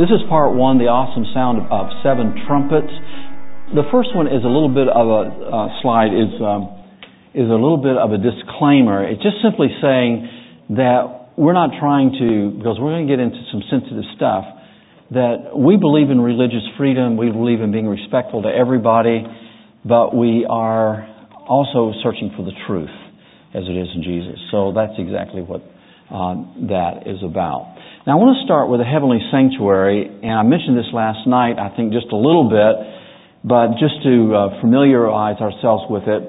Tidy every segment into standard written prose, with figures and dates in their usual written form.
This is part one, the awesome sound of seven trumpets. The first one is a little bit of a slide, is a little bit of a disclaimer. It's just simply saying that we're not trying to, because we're going to get into some sensitive stuff, that we believe in religious freedom, we believe in being respectful to everybody, but we are also searching for the truth, as it is in Jesus. So that's exactly what that is about. Now I want to start with the heavenly sanctuary, and I mentioned this last night, I think just a little bit, but just to familiarize ourselves with it.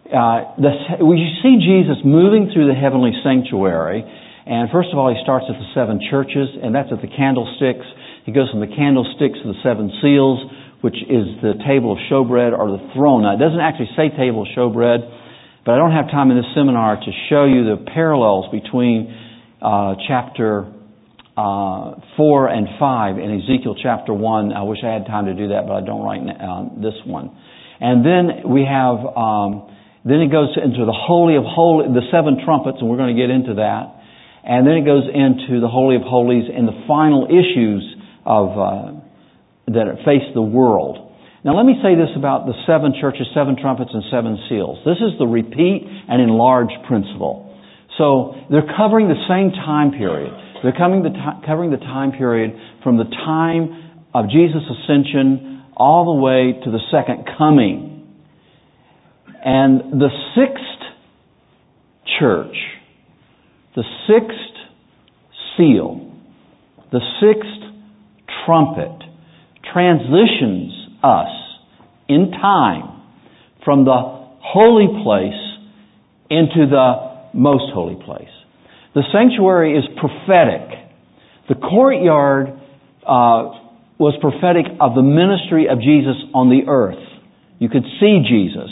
We see Jesus moving through the heavenly sanctuary, and first of all he starts at the seven churches, and that's at the candlesticks. He goes from the candlesticks to the seven seals, which is the table of showbread or the throne. Now it doesn't actually say table of showbread, but I don't have time in this seminar to show you the parallels between chapter 4 and 5 in Ezekiel chapter 1. I wish I had time to do that, but I don't right now this one. And then we have, then it goes into the Holy of Holies, the seven trumpets, and we're going to get into that. And then it goes into the Holy of Holies and the final issues of that face the world. Now let me say this about the seven churches, seven trumpets, and seven seals. This is the repeat and enlarge principle. So they're covering the same time period. They're covering the time period from the time of Jesus' ascension all the way to the second coming. And the sixth church, the sixth seal, the sixth trumpet transitions us in time from the holy place into the most holy place. The sanctuary is prophetic. The courtyard was prophetic of the ministry of Jesus on the earth. You could see Jesus.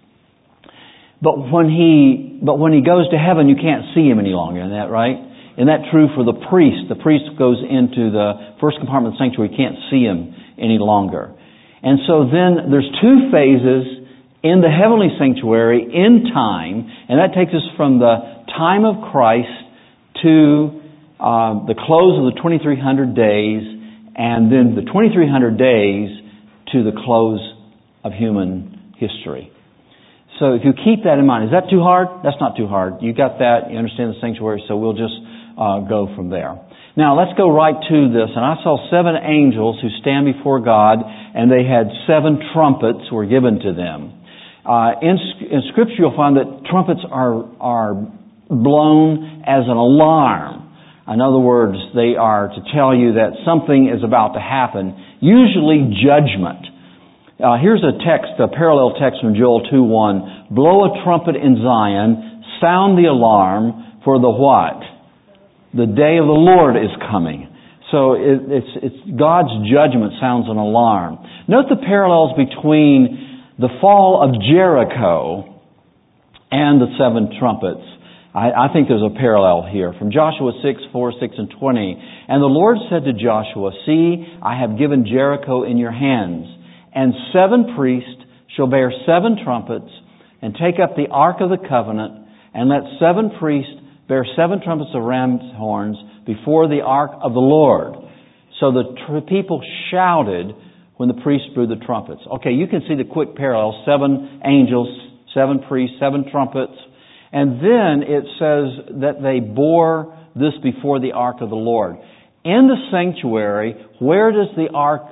But when he goes to heaven, you can't see him any longer. Isn't that right? Isn't that true for the priest? The priest goes into the first compartment of the sanctuary, you can't see him any longer. And so then there's two phases in the heavenly sanctuary in time, and that takes us from the time of Christ to the close of the 2300 days, and then the 2300 days to the close of human history. So if you keep that in mind, is that too hard? That's not too hard. You got that, you understand the sanctuary, so we'll just go from there. Now let's go right to this. And I saw seven angels who stand before God, and they had seven trumpets were given to them. In Scripture you'll find that trumpets are blown as an alarm. In other words, they are to tell you that something is about to happen, usually judgment. Here's a parallel text from Joel 2:1. Blow a trumpet in Zion, sound the alarm for the what? The day of the Lord is coming. So it's God's judgment sounds an alarm. Note the parallels between the fall of Jericho and the seven trumpets. I think there's a parallel here. From Joshua 6:4, 6, and 20. And the Lord said to Joshua, See, I have given Jericho in your hands, and seven priests shall bear seven trumpets, and take up the ark of the covenant, and let seven priests bear seven trumpets of ram's horns before the ark of the Lord. So the people shouted when the priests blew the trumpets. Okay, you can see the quick parallel. Seven angels, seven priests, seven trumpets. And then it says that they bore this before the ark of the Lord. In the sanctuary, where does the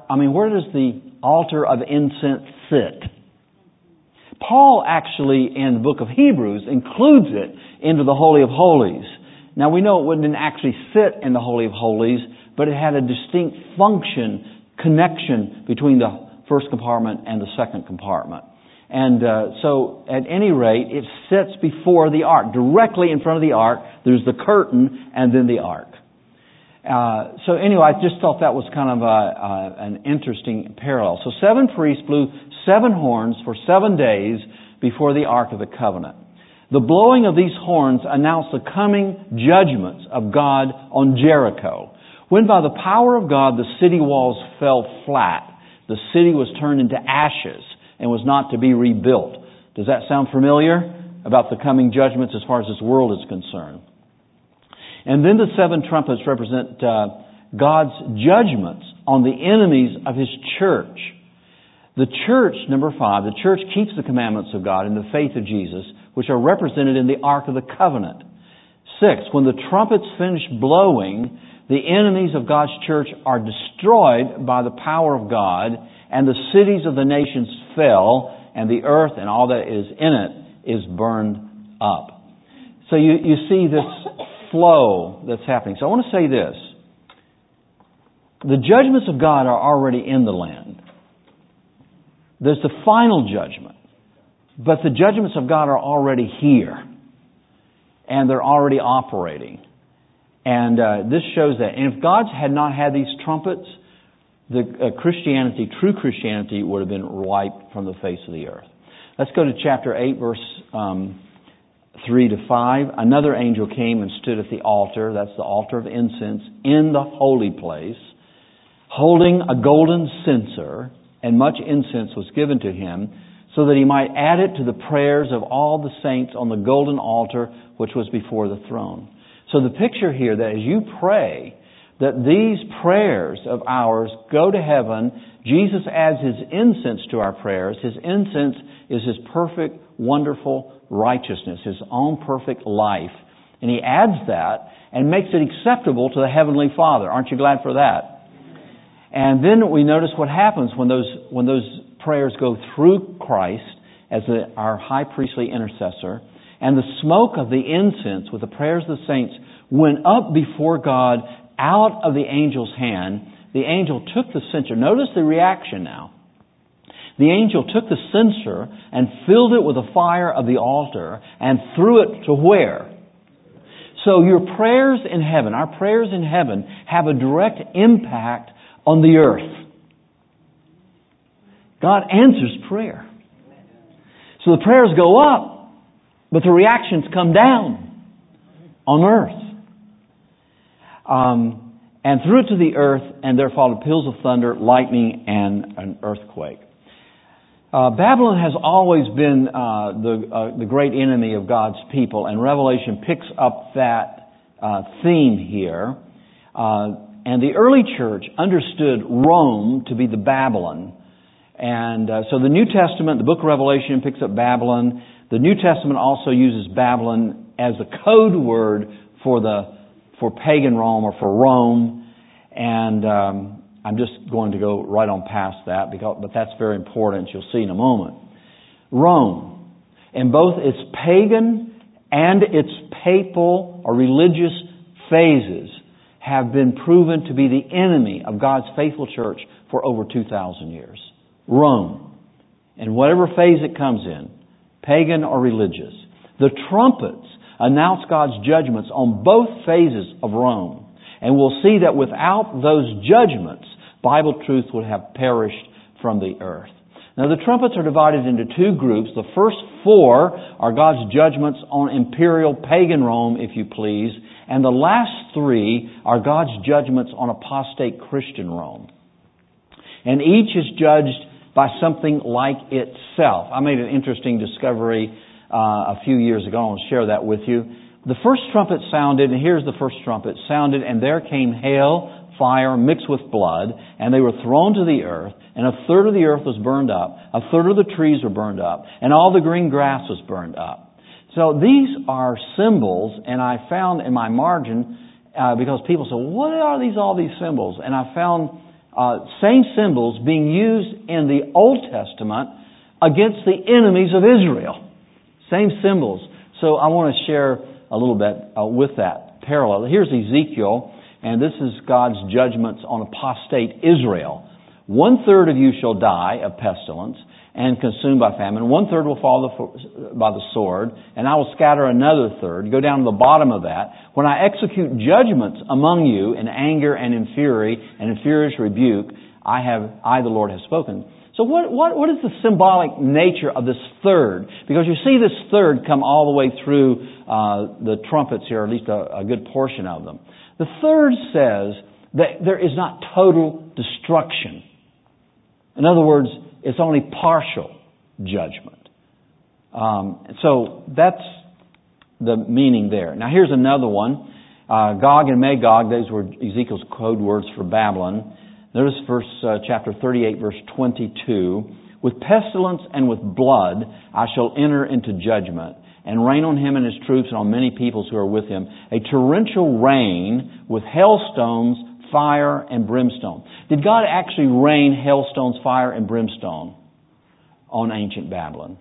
altar of incense sit? Paul actually, in the book of Hebrews, includes it into the Holy of Holies. Now we know it wouldn't actually sit in the Holy of Holies, but it had a distinct connection between the first compartment and the second compartment. And so, at any rate, it sits before the ark. Directly in front of the ark, there's the curtain and then the ark. So anyway, I just thought that was kind of an interesting parallel. So seven priests blew seven horns for 7 days before the Ark of the Covenant. The blowing of these horns announced the coming judgments of God on Jericho. When by the power of God the city walls fell flat, the city was turned into ashes and was not to be rebuilt. Does that sound familiar about the coming judgments as far as this world is concerned? And then the seven trumpets represent God's judgments on the enemies of His church. The church, number 5, the church keeps the commandments of God in the faith of Jesus, which are represented in the Ark of the Covenant. 6, when the trumpets finish blowing, the enemies of God's church are destroyed by the power of God, and the cities of the nations fell, and the earth and all that is in it is burned up. So you see this flow that's happening. So I want to say this. The judgments of God are already in the land. There's the final judgment. But the judgments of God are already here. And they're already operating. And this shows that. And if God had not had these trumpets, the Christianity, true Christianity, would have been wiped from the face of the earth. Let's go to chapter 8, verse 3 to 5. Another angel came and stood at the altar, that's the altar of incense, in the holy place, holding a golden censer, and much incense was given to him, so that he might add it to the prayers of all the saints on the golden altar which was before the throne. So the picture here, that as you pray, that these prayers of ours go to heaven, Jesus adds His incense to our prayers. His incense is His perfect, wonderful righteousness, His own perfect life. And He adds that and makes it acceptable to the Heavenly Father. Aren't you glad for that? And then we notice what happens when those prayers go through Christ as our high priestly intercessor, and the smoke of the incense with the prayers of the saints went up before God out of the angel's hand. The angel took the censer. Notice the reaction now. The angel took the censer and filled it with the fire of the altar and threw it to where? So your prayers in heaven, our prayers in heaven, have a direct impact on the earth. God answers prayer. So the prayers go up, but the reactions come down on earth. And threw it to the earth, and there followed peals of thunder, lightning, and an earthquake. Babylon has always been the great enemy of God's people, and Revelation picks up that theme here. And the early church understood Rome to be the Babylon. And so the New Testament, the book of Revelation, picks up Babylon. The New Testament also uses Babylon as a code word for pagan Rome or for Rome. And I'm just going to go right on past that, but that's very important. You'll see in a moment. Rome, in both its pagan and its papal or religious phases, have been proven to be the enemy of God's faithful church for over 2,000 years. Rome, in whatever phase it comes in, pagan or religious. The trumpets announce God's judgments on both phases of Rome. And we'll see that without those judgments, Bible truth would have perished from the earth. Now the trumpets are divided into two groups. The first 4 are God's judgments on imperial pagan Rome, if you please. And the last 3 are God's judgments on apostate Christian Rome. And each is judged by something like itself. I made an interesting discovery a few years ago. I want to share that with you. The first trumpet sounded, and here's the first trumpet, sounded, and there came hail, fire mixed with blood, and they were thrown to the earth, and a third of the earth was burned up, a third of the trees were burned up, and all the green grass was burned up. So these are symbols, and I found in my margin, because people say, what are all these symbols? And I found same symbols being used in the Old Testament against the enemies of Israel. Same symbols. So I want to share a little bit with that parallel. Here's Ezekiel, and this is God's judgments on apostate Israel. 1/3 of you shall die of pestilence and consumed by famine. 1/3 will fall by the sword, and I will scatter another third. Go down to the bottom of that. When I execute judgments among you in anger and in fury and in furious rebuke, I the Lord have spoken. So what is the symbolic nature of this third? Because you see this third come all the way through the trumpets here, or at least a good portion of them. The third says that there is not total destruction. In other words, it's only partial judgment. So that's the meaning there. Now here's another one. Gog and Magog, those were Ezekiel's code words for Babylon. Notice chapter 38, verse 22. With pestilence and with blood I shall enter into judgment, and rain on him and his troops and on many peoples who are with him, a torrential rain with hailstones, fire, and brimstone. Did God actually rain hailstones, fire, and brimstone on ancient Babylon?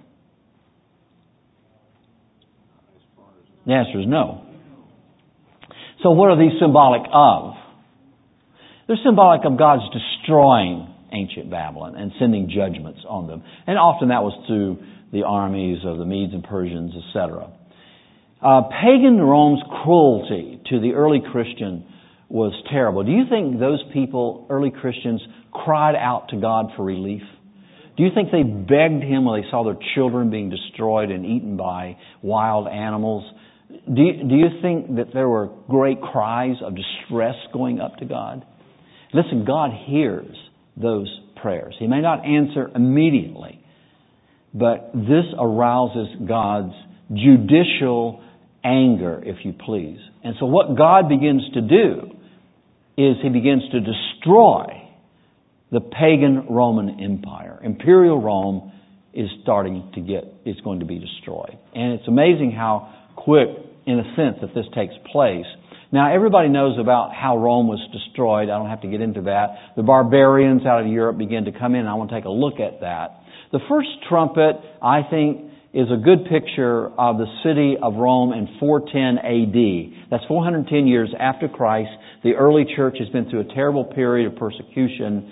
The answer is no. So what are these symbolic of? They're symbolic of God's destroying ancient Babylon and sending judgments on them. And often that was through the armies of the Medes and Persians, etc. Pagan Rome's cruelty to the early Christian was terrible. Do you think those people, early Christians, cried out to God for relief? Do you think they begged Him when they saw their children being destroyed and eaten by wild animals? Do you think that there were great cries of distress going up to God? Listen, God hears those prayers. He may not answer immediately, but this arouses God's judicial anger, if you please. And so what God begins to do is He begins to destroy the pagan Roman Empire. Imperial Rome is going to be destroyed. And it's amazing how quick, in a sense, that this takes place. Now, everybody knows about how Rome was destroyed. I don't have to get into that. The barbarians out of Europe began to come in. I want to take a look at that. The first trumpet, I think, is a good picture of the city of Rome in 410 AD. That's 410 years after Christ. The early church has been through a terrible period of persecution.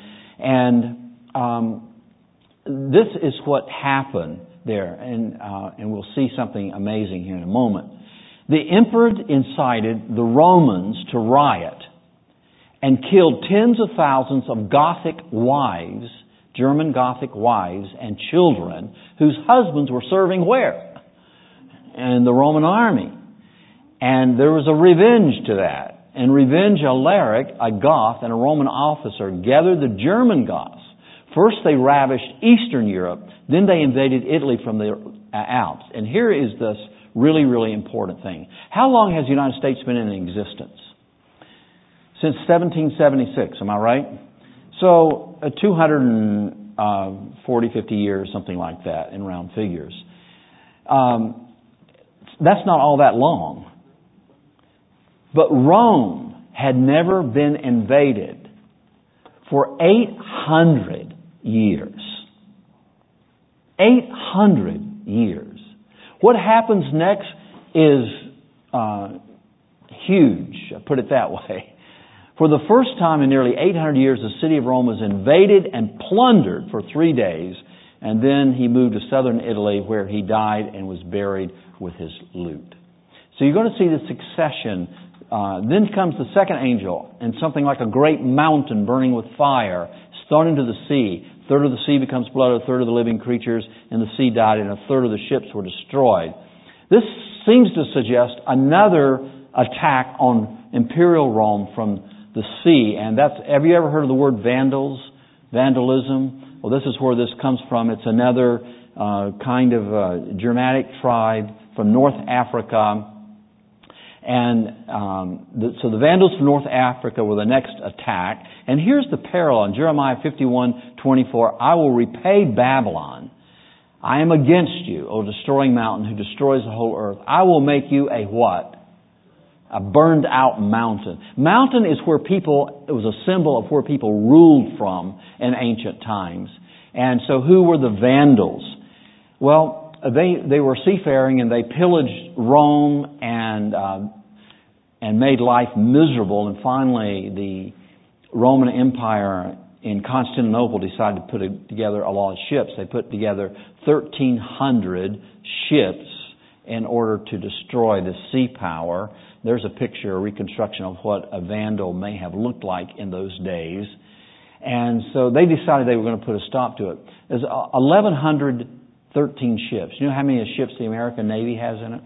And this is what happened there. And we'll see something amazing here in a moment. The emperor incited the Romans to riot and killed tens of thousands of Gothic wives, German Gothic wives and children whose husbands were serving where? In the Roman army. And there was a revenge to that. And Revenge Alaric, a Goth and a Roman officer, gathered the German Goths. First they ravished Eastern Europe, then they invaded Italy from the Alps. And here is this really, really important thing. How long has the United States been in existence? Since 1776, am I right? So 240, 50 years, something like that, in round figures. That's not all that long. But Rome had never been invaded for 800 years. 800 years. What happens next is huge, I'll put it that way. For the first time in nearly 800 years, the city of Rome was invaded and plundered for 3 days, and then he moved to southern Italy where he died and was buried with his loot. So you're going to see the succession. Then comes the second angel, and something like a great mountain burning with fire is thrown into the sea. A third of the sea becomes blood, a third of the living creatures in the sea died, and a third of the ships were destroyed. This seems to suggest another attack on Imperial Rome from the sea. And have you ever heard of the word vandals? Vandalism? Well, this is where this comes from. It's another kind of Germanic tribe from North Africa. And so the Vandals from North Africa were the next attack. And here's the parallel in Jeremiah 51:24. I will repay Babylon. I am against you, O destroying mountain who destroys the whole earth. I will make you a what? A burned out mountain. Mountain is where it was a symbol of where people ruled from in ancient times. And so who were the Vandals? Well, they were seafaring and they pillaged Rome and made life miserable. And finally, the Roman Empire in Constantinople decided to put together a lot of ships. They put together 1,300 ships in order to destroy the sea power. There's a picture, a reconstruction of what a Vandal may have looked like in those days. And so they decided they were going to put a stop to it. There's 1,113 ships. You know how many ships the American Navy has in it?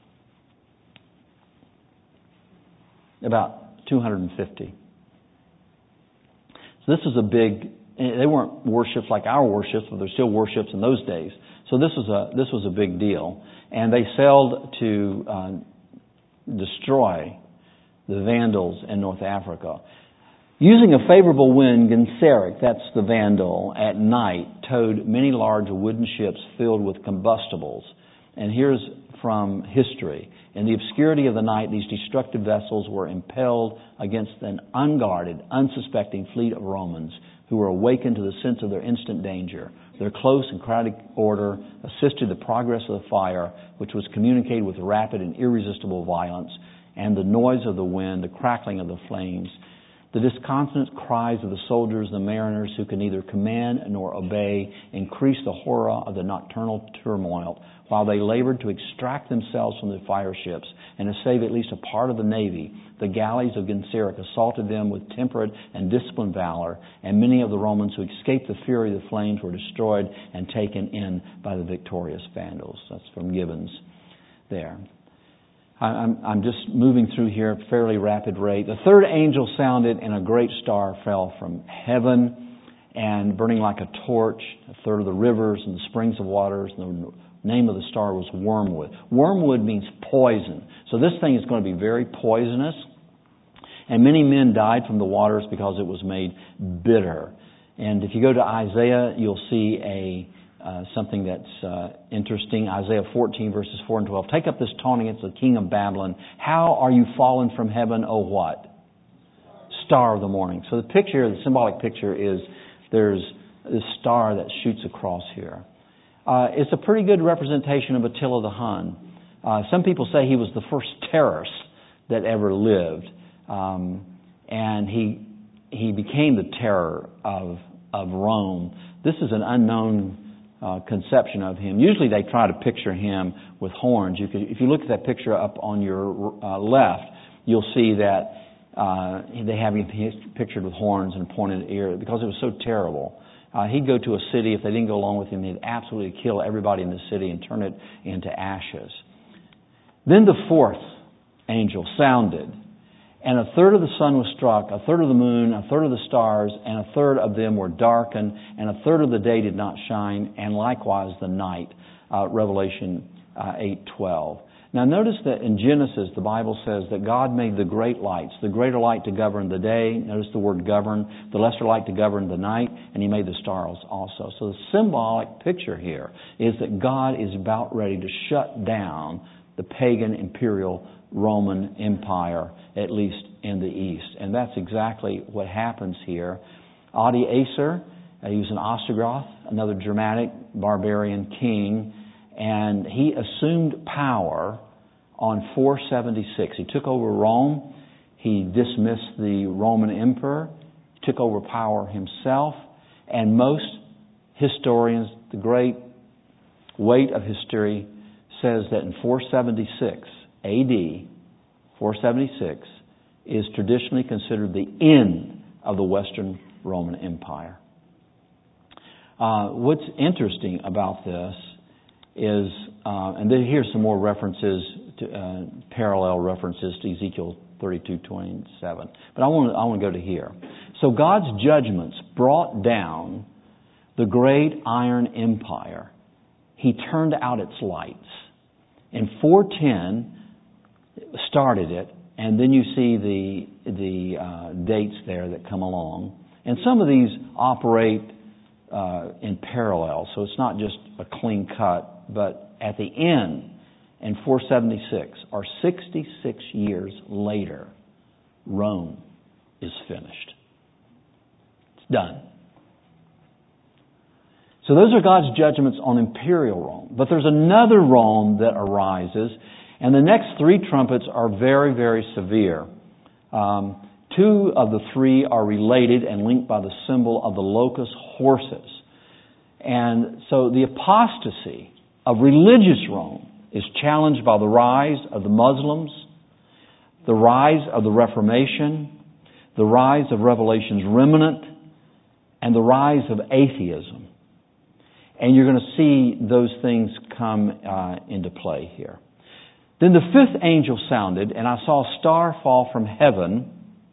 About 250. So this is a big. They weren't warships like our warships, but they're still warships in those days. So this was a big deal, and they sailed to destroy the Vandals in North Africa. Using a favorable wind, Genseric, that's the Vandal, at night towed many large wooden ships filled with combustibles. And here's from history. In the obscurity of the night, these destructive vessels were impelled against an unguarded, unsuspecting fleet of Romans who were awakened to the sense of their instant danger. Their close and crowded order assisted the progress of the fire, which was communicated with rapid and irresistible violence, and the noise of the wind, the crackling of the flames, the disconsolate cries of the soldiers and the mariners who could neither command nor obey increased the horror of the nocturnal turmoil, while they labored to extract themselves from the fire ships and to save at least a part of the navy. The galleys of Genseric assaulted them with temperate and disciplined valor, and many of the Romans who escaped the fury of the flames were destroyed and taken in by the victorious Vandals. That's from Gibbons there. I'm just moving through here at a fairly rapid rate. The third angel sounded, and a great star fell from heaven, and burning like a torch, a third of the rivers and the springs of waters. And the name of the star was Wormwood. Wormwood means poison. So this thing is going to be very poisonous. And many men died from the waters because it was made bitter. And if you go to Isaiah, you'll see something that's interesting. Isaiah 14, verses 4 and 12. Take up this taunting against the king of Babylon. How are you fallen from heaven, O what? Star of the morning. So the picture, the symbolic picture is there's this star that shoots across here. It's a pretty good representation of Attila the Hun. Some people say he was the first terrorist that ever lived. And he became the terror of Rome. This is an unknown conception of him. Usually they try to picture him with horns. If you look at that picture up on your left, you'll see that they have him pictured with horns and a pointed ear because it was so terrible. He'd go to a city. If they didn't go along with him, he'd absolutely kill everybody in the city and turn it into ashes. Then the fourth angel sounded, and a third of the sun was struck, a third of the moon, a third of the stars, and a third of them were darkened, and a third of the day did not shine, and likewise the night. Revelation 8:12. Now notice that in Genesis, the Bible says that God made the great lights, the greater light to govern the day, notice the word govern, the lesser light to govern the night, and He made the stars also. So the symbolic picture here is that God is about ready to shut down the pagan imperial Roman Empire, at least in the East. And that's exactly what happens here. Adi Acer, he was an Ostrogoth, another Germanic barbarian king, and he assumed power on 476. He took over Rome. He dismissed the Roman emperor, took over power himself, and most historians, the great weight of history, says that in 476 AD, 476 is traditionally considered the end of the Western Roman Empire. What's interesting about this is, and then here's some more references, to parallel references to Ezekiel 32:27. But I want to go to here. So God's judgments brought down the great iron empire. He turned out its lights. In 410 started it, and then you see the dates there that come along. And some of these operate in parallel, so it's not just a clean cut. But at the end, in 476, or 66 years later, Rome is finished. It's done. So those are God's judgments on imperial Rome. But there's another Rome that arises, and the next three trumpets are very, very severe. Two of the three are related and linked by the symbol of the locust horses. And so the apostasy of religious Rome is challenged by the rise of the Muslims, the rise of the Reformation, the rise of Revelation's remnant, and the rise of atheism. And you're going to see those things come into play here. Then the fifth angel sounded, and I saw a star fall from heaven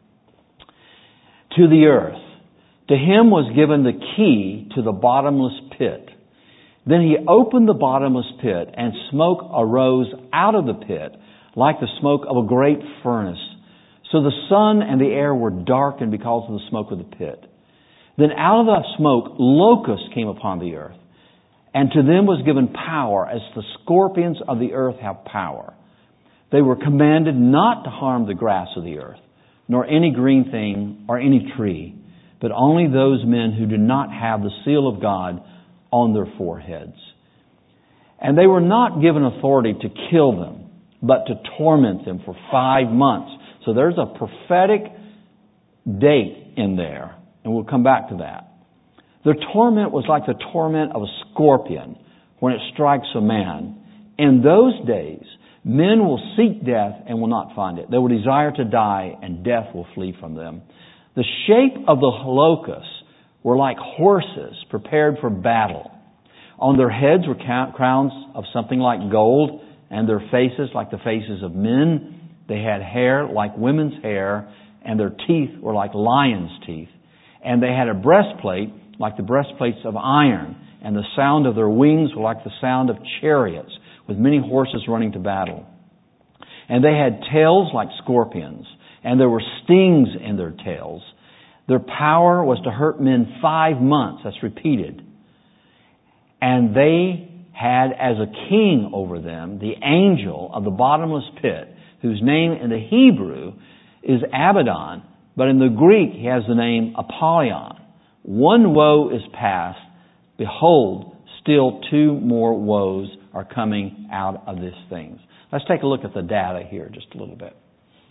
to the earth. To him was given the key to the bottomless pit. Then he opened the bottomless pit, and smoke arose out of the pit like the smoke of a great furnace. So the sun and the air were darkened because of the smoke of the pit. Then out of the smoke locusts came upon the earth, and to them was given power, as the scorpions of the earth have power. They were commanded not to harm the grass of the earth, nor any green thing or any tree, but only those men who do not have the seal of God on their foreheads. And they were not given authority to kill them, but to torment them for 5 months. So there's a prophetic date in there, and we'll come back to that. Their torment was like the torment of a scorpion when it strikes a man. In those days, men will seek death and will not find it. They will desire to die, and death will flee from them. The shape of the locusts were like horses prepared for battle. On their heads were crowns of something like gold, and their faces like the faces of men. They had hair like women's hair, and their teeth were like lions' teeth. And they had a breastplate like the breastplates of iron, and the sound of their wings were like the sound of chariots, with many horses running to battle. And they had tails like scorpions, and there were stings in their tails. Their power was to hurt men 5 months. That's repeated. And they had as a king over them the angel of the bottomless pit, whose name in the Hebrew is Abaddon, but in the Greek he has the name Apollyon. One woe is past. Behold, still 2 more woes are coming out of these things. Let's take a look at the data here just a little bit.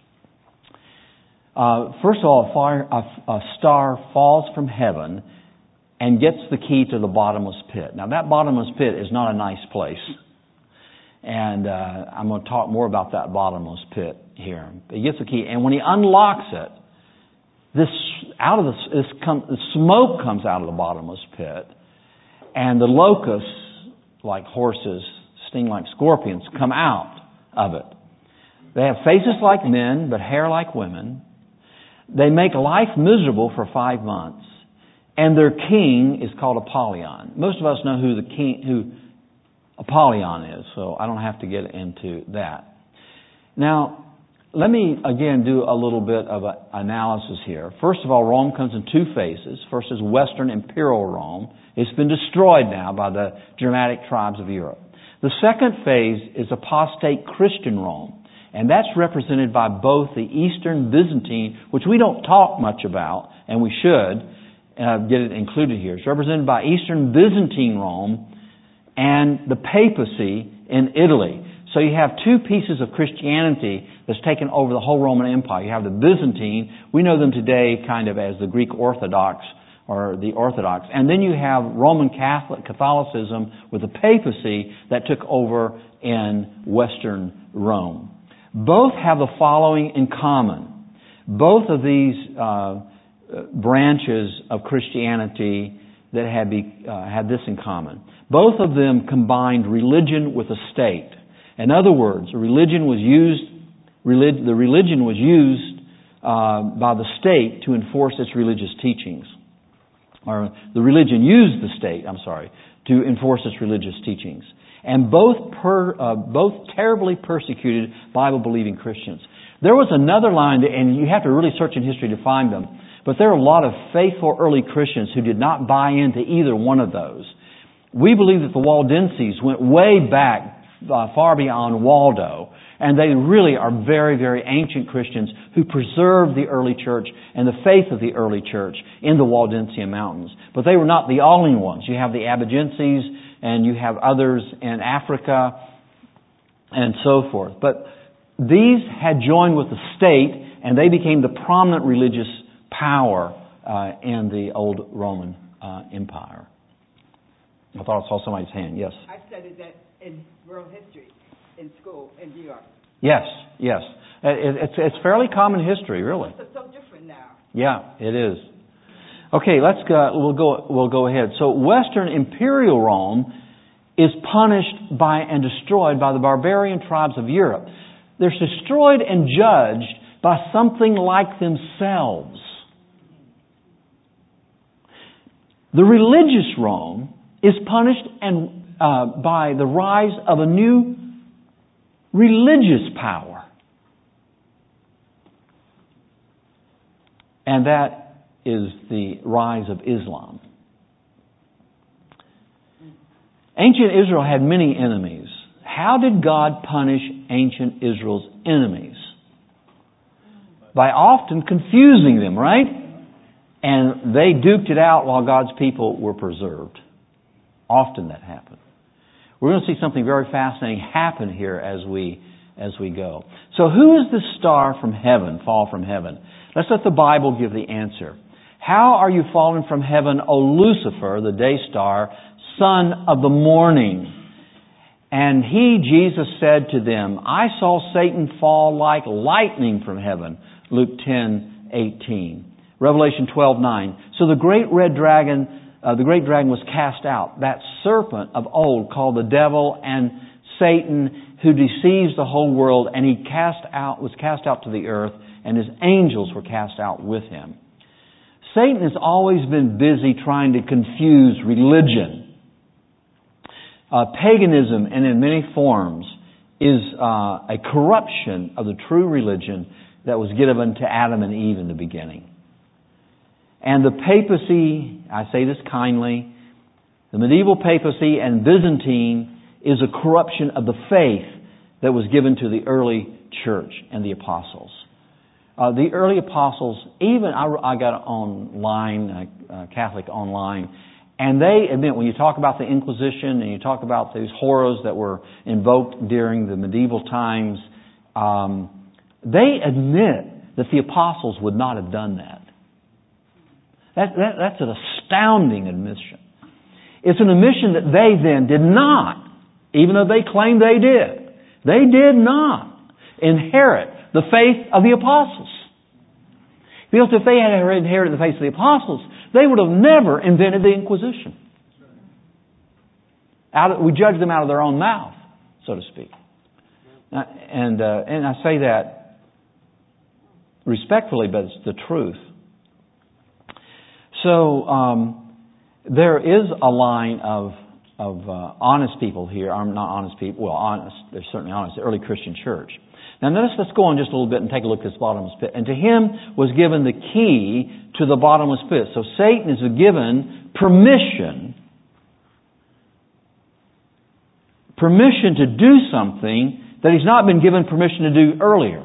First of all, a star falls from heaven and gets the key to the bottomless pit. Now, that bottomless pit is not a nice place. And I'm going to talk more about that bottomless pit here. He gets the key, and when he unlocks it, the smoke comes out of the bottomless pit, and the locusts, like horses, sting like scorpions, come out of it. They have faces like men, but hair like women. They make life miserable for 5 months, and their king is called Apollyon. Most of us know who Apollyon is, so I don't have to get into that. Now, let me again do a little bit of an analysis here. First of all, Rome comes in 2 phases. First is Western Imperial Rome. It's been destroyed now by the Germanic tribes of Europe. The second phase is apostate Christian Rome, and that's represented by both the Eastern Byzantine, which we don't talk much about, and we should get it included here. It's represented by Eastern Byzantine Rome and the papacy in Italy. So you have 2 pieces of Christianity that's taken over the whole Roman Empire. You have the Byzantine. We know them today kind of as the Greek Orthodox or the Orthodox. And then you have Roman Catholicism with the papacy that took over in Western Rome. Both have the following in common. Both of these branches of Christianity that had this in common. Both of them combined religion with the state. In other words, the religion was used by the state to enforce its religious teachings. Or the religion used the state, to enforce its religious teachings. And both terribly persecuted Bible-believing Christians. There was another line, and you have to really search in history to find them, but there are a lot of faithful early Christians who did not buy into either one of those. We believe that the Waldenses went way back, far beyond Waldo, and they really are very, very ancient Christians who preserved the early church and the faith of the early church in the Waldensian Mountains. But they were not the only ones. You have the Albigenses, and you have others in Africa, and so forth. But these had joined with the state, and they became the prominent religious power in the old Roman Empire. I thought I saw somebody's hand. Yes? I studied that in world history in school in New York. Yes. It's fairly common history, really. It's so different now. Yeah, it is. Okay, let's go. We'll go ahead. So, Western Imperial Rome is punished by and destroyed by the barbarian tribes of Europe. They're destroyed and judged by something like themselves. The religious Rome is punished by the rise of a new religious power. And that is the rise of Islam. Ancient Israel had many enemies. How did God punish ancient Israel's enemies? By often confusing them, right? And they duked it out while God's people were preserved. Often that happened. We're going to see something very fascinating happen here as we go. So who is this star from heaven, fall from heaven? Let's let the Bible give the answer. How are you fallen from heaven, O Lucifer, the day star, son of the morning? And he, Jesus, said to them, I saw Satan fall like lightning from heaven. Luke 10:18. Revelation 12:9. So the great dragon was cast out, that serpent of old called the devil and Satan, who deceives the whole world, and he was cast out to the earth, and his angels were cast out with him. Satan has always been busy trying to confuse religion. Paganism, and in many forms, is a corruption of the true religion that was given to Adam and Eve in the beginning. And the papacy, I say this kindly, the medieval papacy and Byzantine is a corruption of the faith that was given to the early church and the apostles. The early apostles, even I got online, Catholic online, and they admit, when you talk about the Inquisition and you talk about these horrors that were invoked during the medieval times, they admit that the apostles would not have done that. That's an astounding admission. It's an admission that they then did not, even though they claimed they did not inherit the faith of the apostles. Because if they had inherited the faith of the apostles, they would have never invented the Inquisition. We judge them out of their own mouth, so to speak. And I say that respectfully, but it's the truth. So there is a line of honest people here. I'm not honest people. Well, honest. They're certainly honest. The early Christian church. Now let's go on just a little bit and take a look at this bottomless pit. And to him was given the key to the bottomless pit. So Satan is given permission to do something that he's not been given permission to do earlier.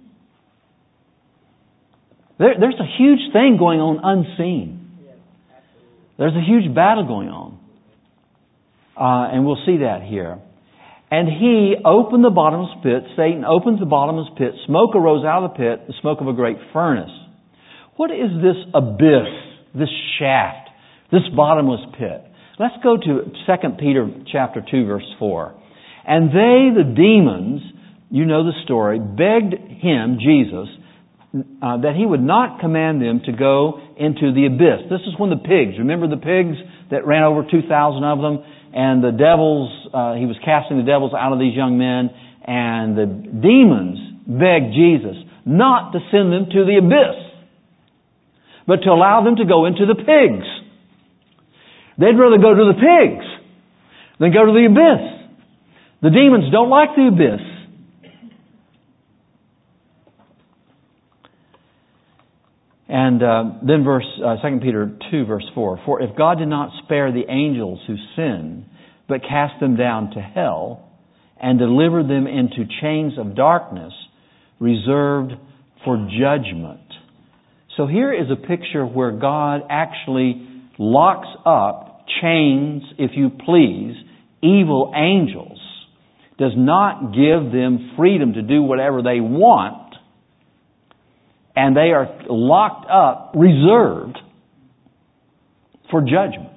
There's a huge thing going on unseen. There's a huge battle going on. And we'll see that here. And he opened the bottomless pit. Satan opens the bottomless pit. Smoke arose out of the pit, the smoke of a great furnace. What is this abyss, this shaft, this bottomless pit? Let's go to 2 Peter chapter 2, verse 4. And they, the demons, you know the story, begged him, Jesus, that he would not command them to go into the abyss. This is when the pigs, remember the pigs that ran over 2,000 of them? And the devils, he was casting the devils out of these young men, and the demons begged Jesus not to send them to the abyss, but to allow them to go into the pigs. They'd rather go to the pigs than go to the abyss. The demons don't like the abyss. And then 2 Peter 2, verse 4. For if God did not spare the angels who sinned, but cast them down to hell, and delivered them into chains of darkness, reserved for judgment. So here is a picture where God actually locks up, chains, if you please, evil angels. Does not give them freedom to do whatever they want. And they are locked up, reserved for judgment.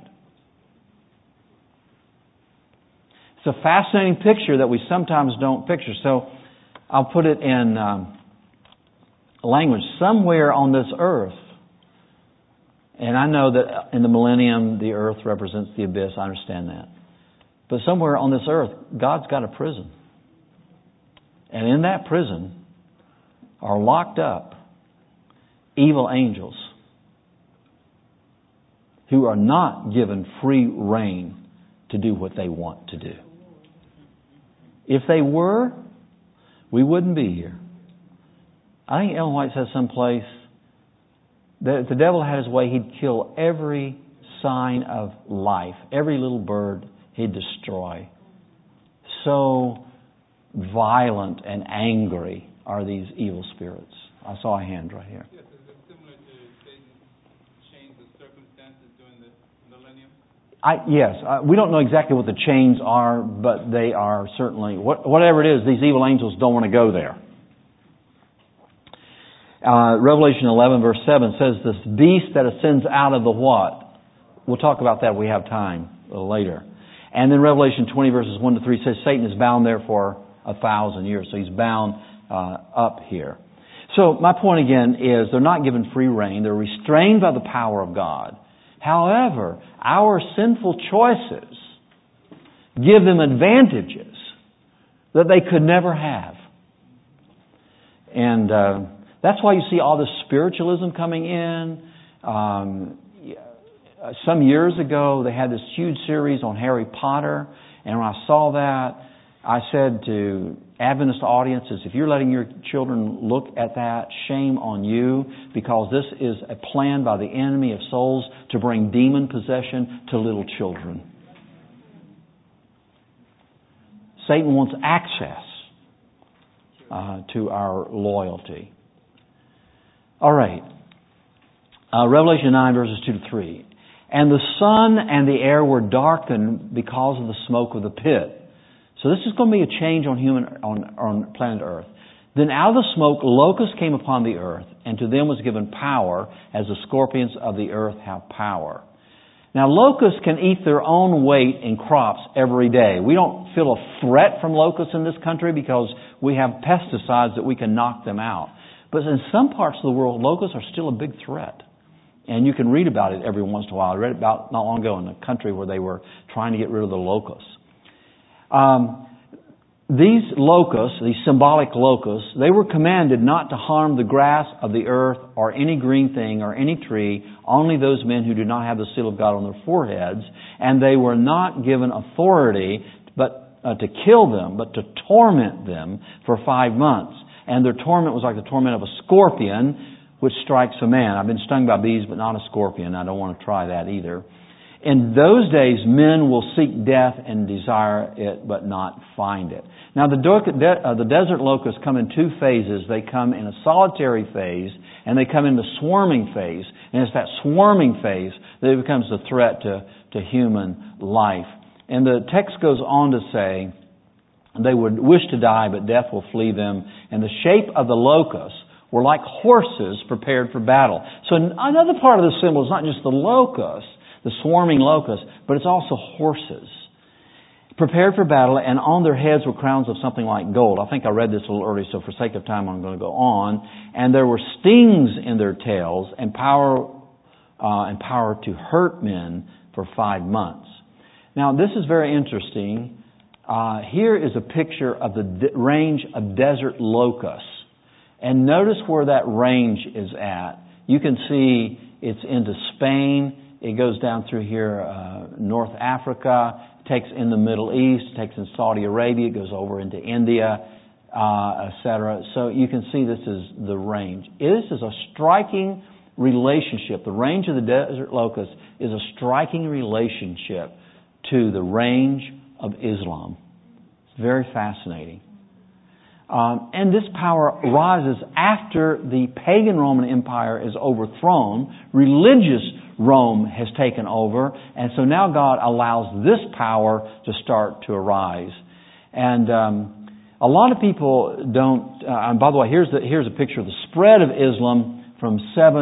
It's a fascinating picture that we sometimes don't picture. So I'll put it in language. Somewhere on this earth, and I know that in the millennium the earth represents the abyss. I understand that. But somewhere on this earth, God's got a prison. And in that prison are locked up evil angels who are not given free rein to do what they want to do. If they were, we wouldn't be here. I think Ellen White says someplace If the devil had his way, he'd kill every sign of life. Every little bird he'd destroy. So violent and angry are these evil spirits. I saw a hand right here. Yes, is it similar to Satan's chains of circumstances during the millennium? Yes. We don't know exactly what the chains are, but they are certainly, whatever it is, these evil angels don't want to go there. Revelation 11 verse 7 says this beast that ascends out of the what? We'll talk about that if we have time a little later. And then Revelation 20 verses 1 to 3 says Satan is bound there for 1,000 years. So he's bound up here. So my point again is they're not given free rein. They're restrained by the power of God. However, our sinful choices give them advantages that they could never have. And that's why you see all this spiritualism coming in. Some years ago, they had this huge series on Harry Potter. And when I saw that, I said to Adventist audiences, if you're letting your children look at that, shame on you, because this is a plan by the enemy of souls to bring demon possession to little children. Satan wants access to our loyalty. All right. Revelation 9 verses 2 to 3. And the sun and the air were darkened because of the smoke of the pit. So this is going to be a change on planet Earth. Then out of the smoke locusts came upon the earth, and to them was given power, as the scorpions of the earth have power. Now locusts can eat their own weight in crops every day. We don't feel a threat from locusts in this country because we have pesticides that we can knock them out. But in some parts of the world, locusts are still a big threat. And you can read about it every once in a while. I read about not long ago in a country where they were trying to get rid of the locusts. These locusts, these symbolic locusts, they were commanded not to harm the grass of the earth or any green thing or any tree, only those men who do not have the seal of God on their foreheads. And they were not given authority but to kill them, but to torment them for 5 months. And their torment was like the torment of a scorpion, which strikes a man. I've been stung by bees, but not a scorpion. I don't want to try that either. In those days, men will seek death and desire it, but not find it. Now, the desert locusts come in 2 phases. They come in a solitary phase, and they come in the swarming phase. And it's that swarming phase that becomes a threat to human life. And the text goes on to say, they would wish to die, but death will flee them. And the shape of the locusts were like horses prepared for battle. So another part of the symbol is not just the locusts, the swarming locusts, but it's also horses. Prepared for battle, and on their heads were crowns of something like gold. I think I read this a little early, so for sake of time I'm going to go on. And there were stings in their tails and power to hurt men for 5 months. Now this is very interesting. Here is a picture of the range of desert locusts. And notice where that range is at. You can see it's into Spain. It goes down through here, North Africa, takes in the Middle East, takes in Saudi Arabia, it goes over into India, etc. So you can see this is the range. This is a striking relationship. The range of the desert locust is a striking relationship to the range of Islam. It's very fascinating. And this power rises after the pagan Roman Empire is overthrown. Religious Rome has taken over. And so now God allows this power to start to arise. And a lot of people don't... and by the way, here's a picture of the spread of Islam from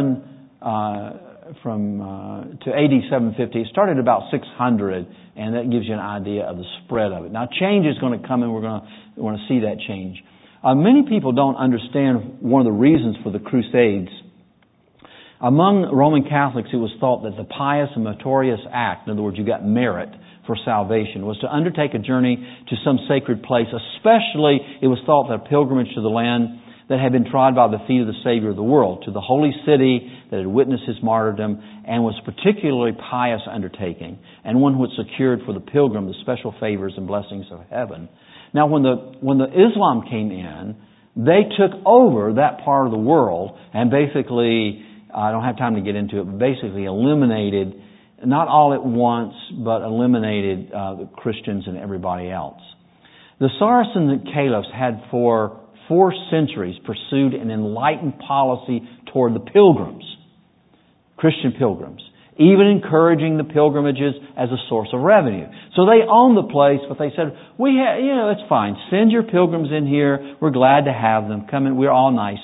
to AD 750. It started about 600, and that gives you an idea of the spread of it. Now, change is going to come, and we're going to see that change. Many people don't understand one of the reasons for the Crusades. Among Roman Catholics, it was thought that the pious and meritorious act, in other words, you got merit for salvation, was to undertake a journey to some sacred place. Especially, it was thought that a pilgrimage to the land that had been trod by the feet of the Savior of the world, to the holy city that had witnessed His martyrdom, and was a particularly pious undertaking, and one which secured for the pilgrim the special favors and blessings of heaven. Now, when the Islam came in, they took over that part of the world and basically I don't have time to get into it, but basically eliminated, not all at once, but eliminated the Christians and everybody else. The Saracens and Caliphs had for 4 centuries pursued an enlightened policy toward the pilgrims, Christian pilgrims, even encouraging the pilgrimages as a source of revenue. So they owned the place, but they said, it's fine. Send your pilgrims in here. We're glad to have them. Come in. We're all nice.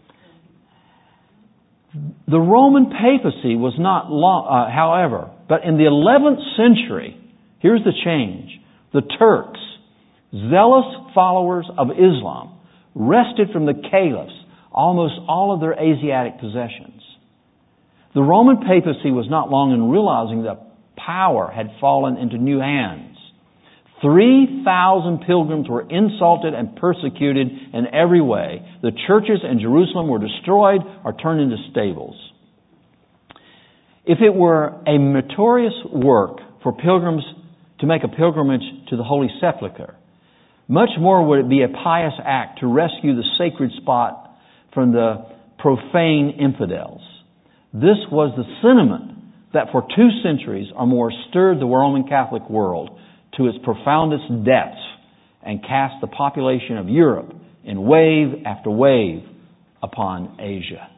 The Roman papacy was not long, however, but in the 11th century, here's the change. The Turks, zealous followers of Islam, wrested from the caliphs almost all of their Asiatic possessions. The Roman papacy was not long in realizing that power had fallen into new hands. 3,000 pilgrims were insulted and persecuted in every way. The churches in Jerusalem were destroyed or turned into stables. If it were a meritorious work for pilgrims to make a pilgrimage to the Holy Sepulchre, much more would it be a pious act to rescue the sacred spot from the profane infidels. This was the sentiment that for 2 centuries or more stirred the Roman Catholic world to its profoundest depths and cast the population of Europe in wave after wave upon Asia.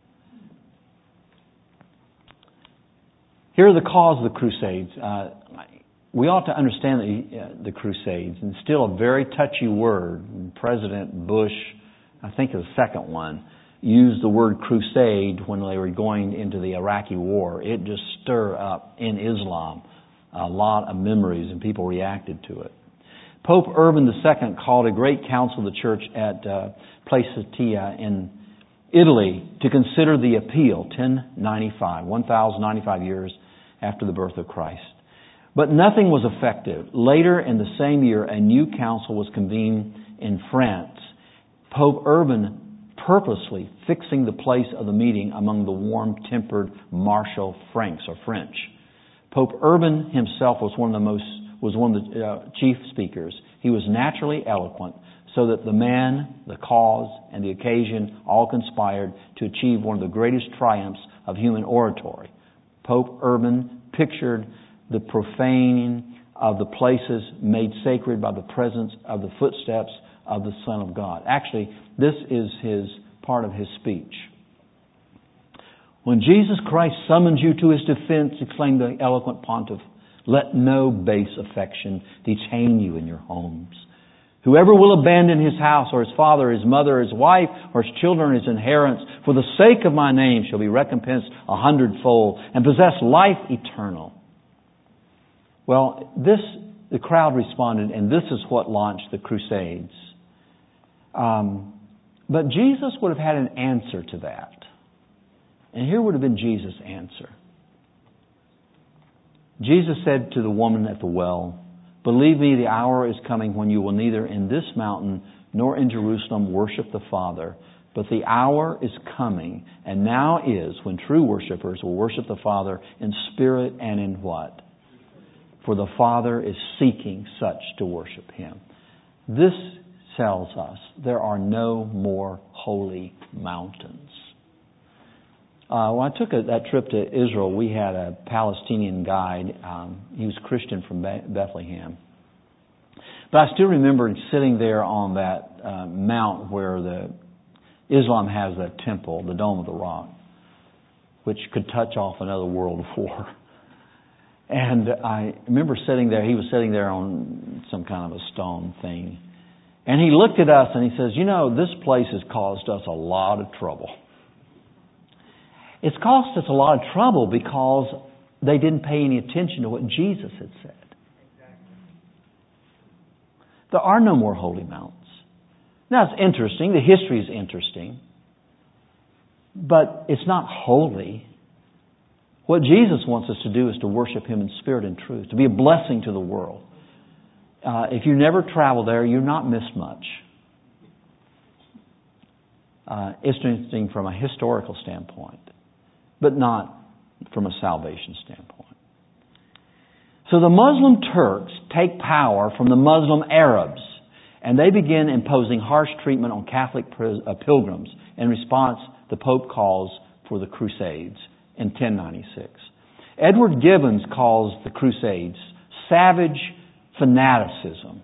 Here are the cause of the Crusades. We ought to understand the Crusades, and still a very touchy word. President Bush, I think the second one, used the word crusade when they were going into the Iraqi war. It just stirred up in Islam a lot of memories, and people reacted to it. Pope Urban II called a great council of the church at Placentia in Italy to consider the appeal, 1095 years after the birth of Christ. But nothing was effective. Later in the same year, a new council was convened in France. Pope Urban purposely fixing the place of the meeting among the warm-tempered martial Franks or French. Pope Urban himself was one of the chief speakers. He was naturally eloquent, so that the man, the cause, and the occasion all conspired to achieve one of the greatest triumphs of human oratory. Pope Urban pictured the profaning of the places made sacred by the presence of the footsteps of the Son of God. Actually, this is part of his speech. When Jesus Christ summons you to His defense, exclaimed the eloquent pontiff, let no base affection detain you in your homes. Whoever will abandon his house or his father, his mother, his wife, or his children, his inheritance, for the sake of my name shall be recompensed 100-fold and possess life eternal. Well, the crowd responded, and this is what launched the Crusades. But Jesus would have had an answer to that. And here would have been Jesus' answer. Jesus said to the woman at the well, believe me, the hour is coming when you will neither in this mountain nor in Jerusalem worship the Father. But the hour is coming, and now is, when true worshipers will worship the Father in spirit and in what? For the Father is seeking such to worship Him. This tells us there are no more holy mountains. When I took that trip to Israel, we had a Palestinian guide. He was Christian from Bethlehem. But I still remember sitting there on that mount where Islam has that temple, the Dome of the Rock, which could touch off another world war. And I remember sitting there. He was sitting there on some kind of a stone thing. And he looked at us and he says, this place has caused us a lot of trouble. It's caused us a lot of trouble because they didn't pay any attention to what Jesus had said. There are no more holy mountains. Now, it's interesting. The history is interesting. But it's not holy. What Jesus wants us to do is to worship Him in spirit and truth, to be a blessing to the world. If you never traveled there, you've not missed much. It's interesting from a historical standpoint, but not from a salvation standpoint. So the Muslim Turks take power from the Muslim Arabs, and they begin imposing harsh treatment on Catholic pilgrims. In response, the Pope calls were the Crusades in 1096. Edward Gibbons calls the Crusades savage fanaticism.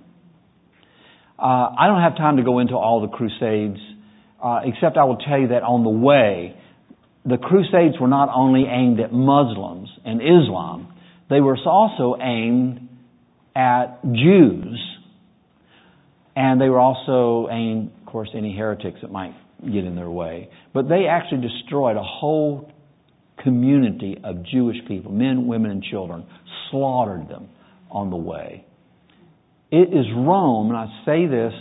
I don't have time to go into all the Crusades, except I will tell you that on the way, the Crusades were not only aimed at Muslims and Islam, they were also aimed at Jews, and they were also aimed, of course, any heretics that might get in their way. But they actually destroyed a whole community of Jewish people, men, women, and children, slaughtered them on the way. It is Rome, and I say this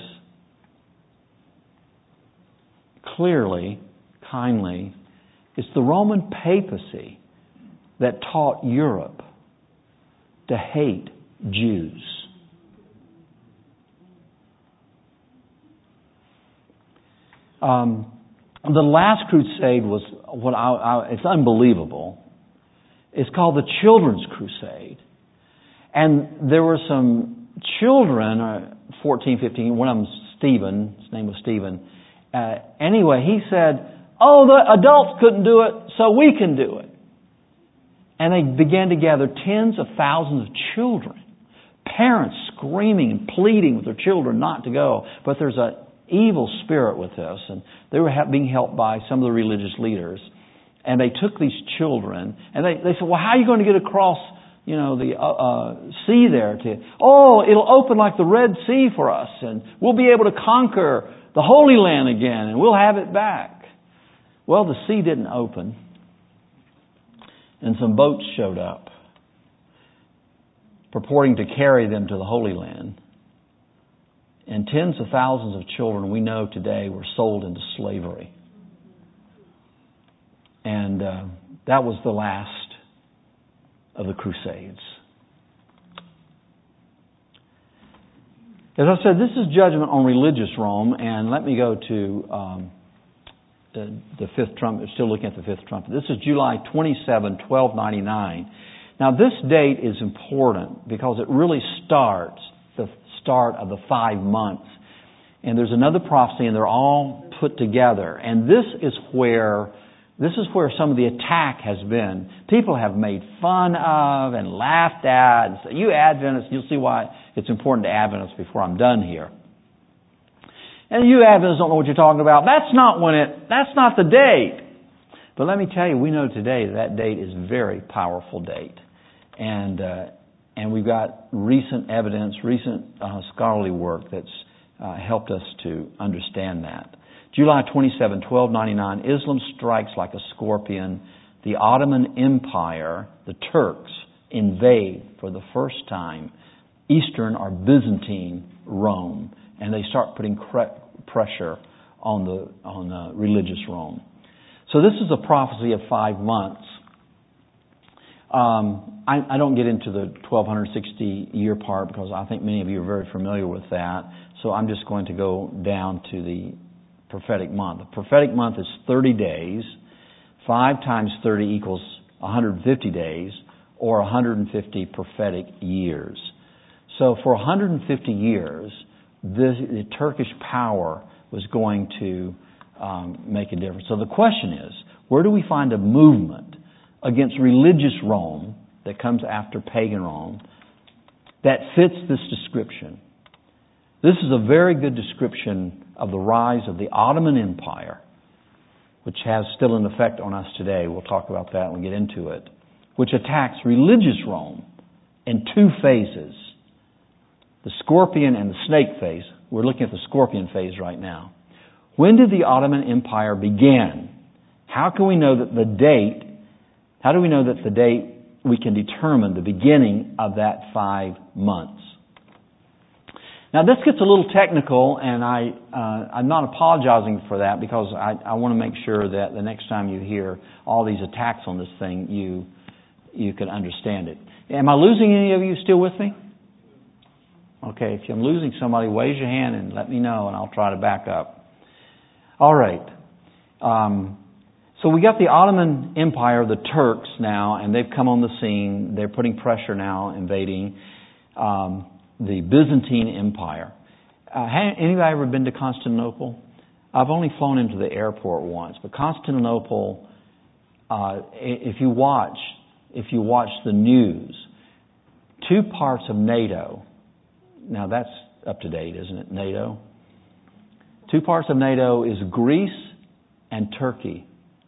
clearly, kindly, it's the Roman papacy that taught Europe to hate Jews. The last crusade was it's unbelievable. It's called the Children's Crusade. And there were some children, 14, 15, one of them Stephen, his name was Stephen. Anyway, he said, the adults couldn't do it, so we can do it. And they began to gather tens of thousands of children, parents screaming and pleading with their children not to go. But there's an evil spirit with this, and they were being helped by some of the religious leaders. And they took these children, and they said, well, how are you going to get across, the sea there? It'll open like the Red Sea for us, and we'll be able to conquer the Holy Land again, and we'll have it back. Well, the sea didn't open, and some boats showed up, purporting to carry them to the Holy Land. And tens of thousands of children we know today were sold into slavery. And that was the last of the Crusades. As I said, this is judgment on religious Rome, and let me go to the fifth trumpet. Still looking at the fifth trumpet. This is July 27, 1299. Now this date is important because it really starts the start of the 5 months. And there's another prophecy, and they're all put together. And this is where some of the attack has been. People have made fun of and laughed at. And said, you Adventists, you'll see why it's important to Adventists before I'm done here. And you Adventists don't know what you're talking about. That's not the date. But let me tell you, we know today that date is a very powerful date. And we've got recent evidence, recent scholarly work that's helped us to understand that. July 27, 1299, Islam strikes like a scorpion. The Ottoman Empire, the Turks, invade for the first time Eastern or Byzantine Rome, and they start putting pressure on the religious Rome. So this is a prophecy of 5 months. I don't get into the 1260 year part because I think many of you are very familiar with that. So I'm just going to go down to the prophetic month. The prophetic month is 30 days. 5 times 30 equals 150 days, or 150 prophetic years. So for 150 years, the Turkish power was going to make a difference. So the question is, where do we find a movement against religious Rome that comes after pagan Rome that fits this description? This is a very good description of the rise of the Ottoman Empire, which has still an effect on us today. We'll talk about that when we get into it, which attacks religious Rome in 2 phases, the scorpion and the snake phase. We're looking at the scorpion phase right now. When did the Ottoman Empire begin? How do we know that the date we can determine the beginning of that 5 months? Now this gets a little technical, and I'm not apologizing for that because I want to make sure that the next time you hear all these attacks on this thing, you can understand it. Am I losing any of you still with me? Okay, if I'm losing somebody, wave your hand and let me know, and I'll try to back up. All right. So we got the Ottoman Empire, the Turks now, and they've come on the scene. They're putting pressure now, invading the Byzantine Empire. Anybody ever been to Constantinople? I've only flown into the airport once, but Constantinople if you watch the news, 2 parts of NATO, now that's up to date, isn't it, NATO? 2 parts of NATO is Greece and Turkey.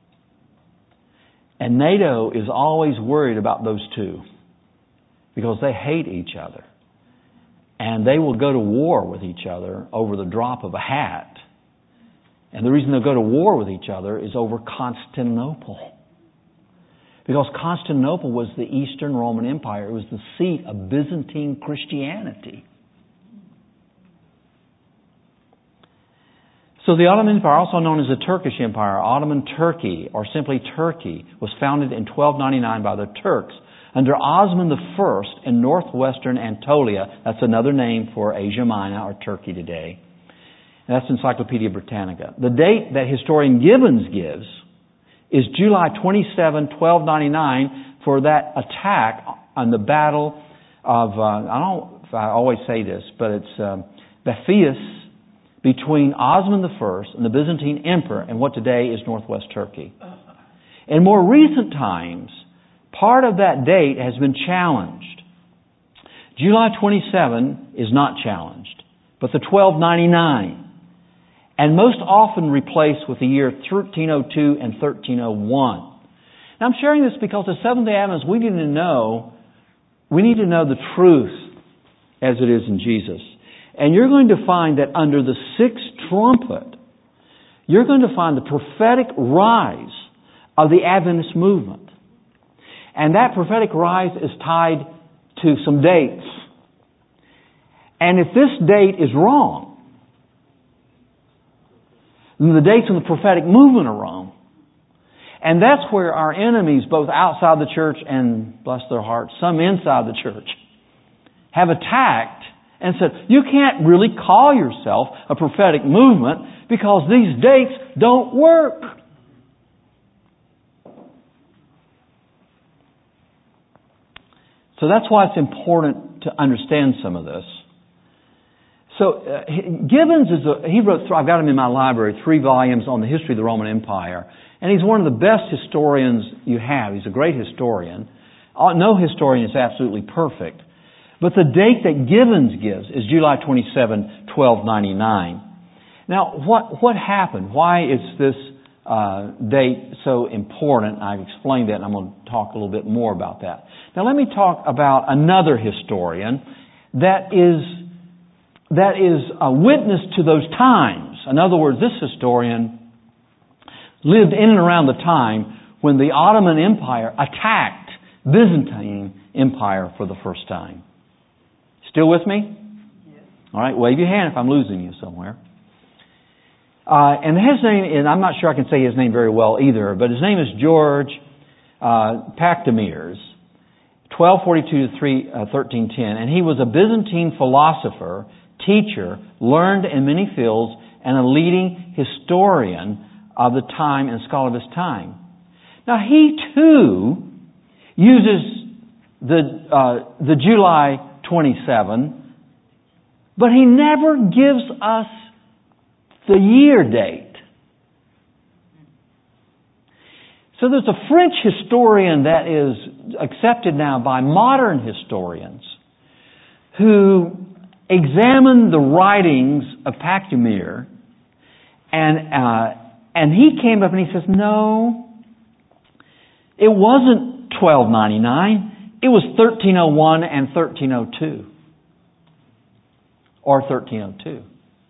And NATO is always worried about those 2 because they hate each other. And they will go to war with each other over the drop of a hat. And the reason they'll go to war with each other is over Constantinople. Because Constantinople was the Eastern Roman Empire. It was the seat of Byzantine Christianity. So the Ottoman Empire, also known as the Turkish Empire, Ottoman Turkey, or simply Turkey, was founded in 1299 by the Turks under Osman I in northwestern Anatolia. That's another name for Asia Minor or Turkey today. And that's Encyclopedia Britannica. The date that historian Gibbons gives is July 27, 1299, for that attack on the Battle of, I always say this, but it's Bephasus, between Osman I and the Byzantine Emperor in what today is northwest Turkey. In more recent times, part of that date has been challenged. July 27 is not challenged, but the 1299, and most often replaced with the year 1302 and 1301. Now I'm sharing this because as Seventh-day Adventists, we need to know the truth as it is in Jesus. And you're going to find that under the 6th trumpet, you're going to find the prophetic rise of the Adventist movement. And that prophetic rise is tied to some dates. And if this date is wrong, then the dates of the prophetic movement are wrong. And that's where our enemies, both outside the church and, bless their hearts, some inside the church, have attacked and said, you can't really call yourself a prophetic movement because these dates don't work. So that's why it's important to understand some of this. So Gibbons he wrote, I've got him in my library, 3 volumes on the history of the Roman Empire. And he's one of the best historians you have. He's a great historian. No historian is absolutely perfect. But the date that Gibbons gives is July 27, 1299. Now, what happened? Why is this date so important? I've explained that, and I'm going to talk a little bit more about that. Now, let me talk about another historian that is a witness to those times. In other words, this historian lived in and around the time when the Ottoman Empire attacked Byzantine Empire for the first time. Still with me? Yes. All right, wave your hand if I'm losing you somewhere. And his name, and I'm not sure I can say his name very well either, but his name is George Pactamirs, 1242 to 1310. And he was a Byzantine philosopher, teacher, learned in many fields, and a leading historian of the time and scholar of his time. Now he too uses the July 27, but he never gives us the year date. So there's a French historian that is accepted now by modern historians who examined the writings of Pactamirs, and he came up and he says, no, it wasn't 1299. It was 1301 and 1302. Or 1302.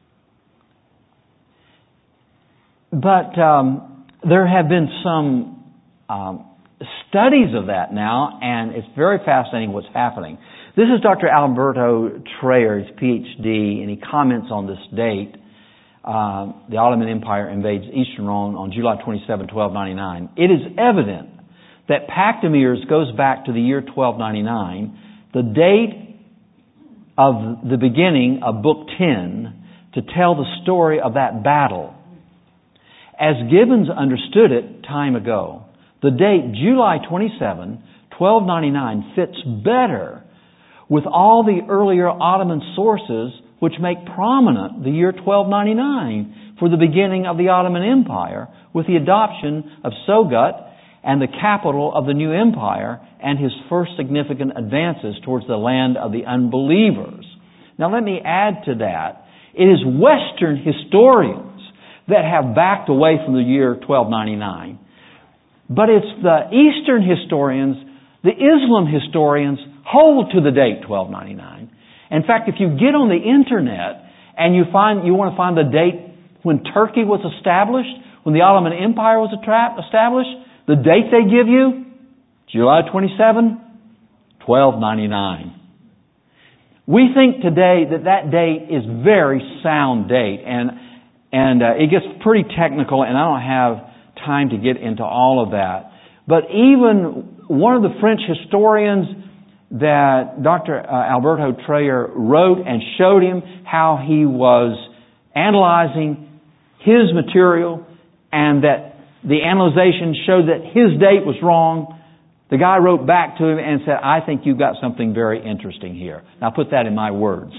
But there have been some studies of that now, and it's very fascinating what's happening. This is Dr. Alberto Traer, his PhD, and he comments on this date. The Ottoman Empire invades Eastern Rome on July 27, 1299. It is evident that Pactamirs goes back to the year 1299, the date of the beginning of Book 10, to tell the story of that battle. As Gibbons understood it time ago, the date July 27, 1299 fits better with all the earlier Ottoman sources which make prominent the year 1299 for the beginning of the Ottoman Empire with the adoption of Sogut and the capital of the new empire and his first significant advances towards the land of the unbelievers. Now let me add to that. It is Western historians that have backed away from the year 1299. But it's the Eastern historians, the Islam historians, hold to the date 1299. In fact, if you get on the internet and you want to find the date when Turkey was established, when the Ottoman Empire was established, the date they give you, July 27, 1299. We think today that date is very sound date, and it gets pretty technical, and I don't have time to get into all of that. But even one of the French historians that Dr. Alberto Trayer wrote and showed him how he was analyzing his material, and that the analyzation showed that his date was wrong. The guy wrote back to him and said, I think you've got something very interesting here. Now put that in my words.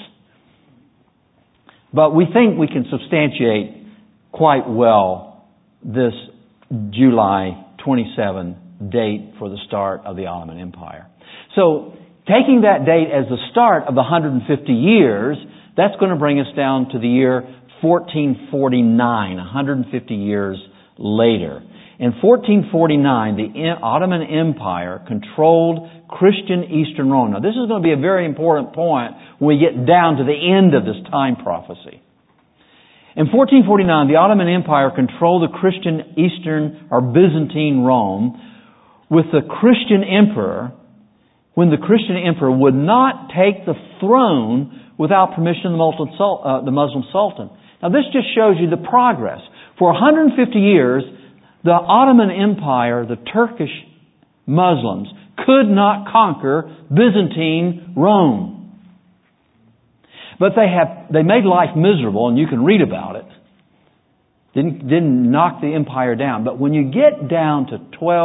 But we think we can substantiate quite well this July 27 date for the start of the Ottoman Empire. So taking that date as the start of the 150 years, that's going to bring us down to the year 1449, 150 years later. In 1449, the Ottoman Empire controlled Christian Eastern Rome. Now, this is going to be a very important point when we get down to the end of this time prophecy. In 1449, the Ottoman Empire controlled the Christian Eastern or Byzantine Rome with the Christian emperor, when the Christian emperor would not take the throne without permission of the Muslim Sultan. Now, this just shows you the progress. For 150 years, the Ottoman Empire, the Turkish Muslims, could not conquer Byzantine Rome. But they made life miserable, and you can read about it. Didn't knock the empire down. But when you get down to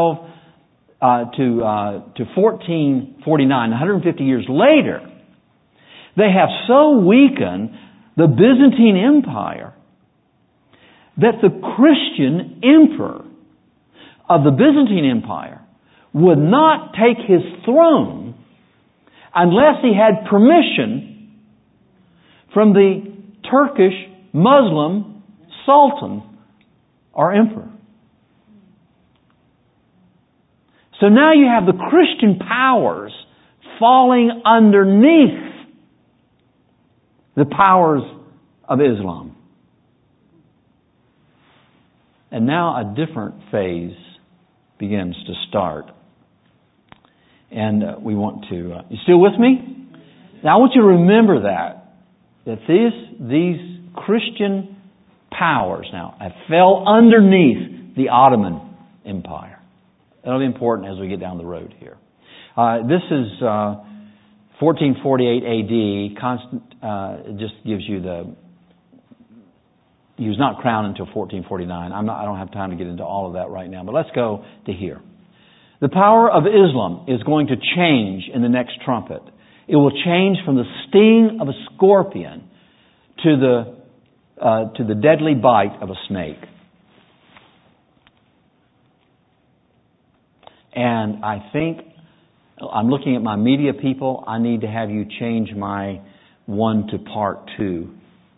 1449, 150 years later, they have so weakened the Byzantine Empire that the Christian emperor of the Byzantine Empire would not take his throne unless he had permission from the Turkish Muslim Sultan or emperor. So now you have the Christian powers falling underneath the powers of Islam. And now a different phase begins to start. And we want to... you still with me? Now I want you to remember that these Christian powers now have fell underneath the Ottoman Empire. That'll be important as we get down the road here. This is 1448 AD. It just gives you he was not crowned until 1449. I don't have time to get into all of that right now, but let's go to here. The power of Islam is going to change in the next trumpet. It will change from the sting of a scorpion to the deadly bite of a snake. And I think, I'm looking at my media people, I need to have you change my 1 to part 2.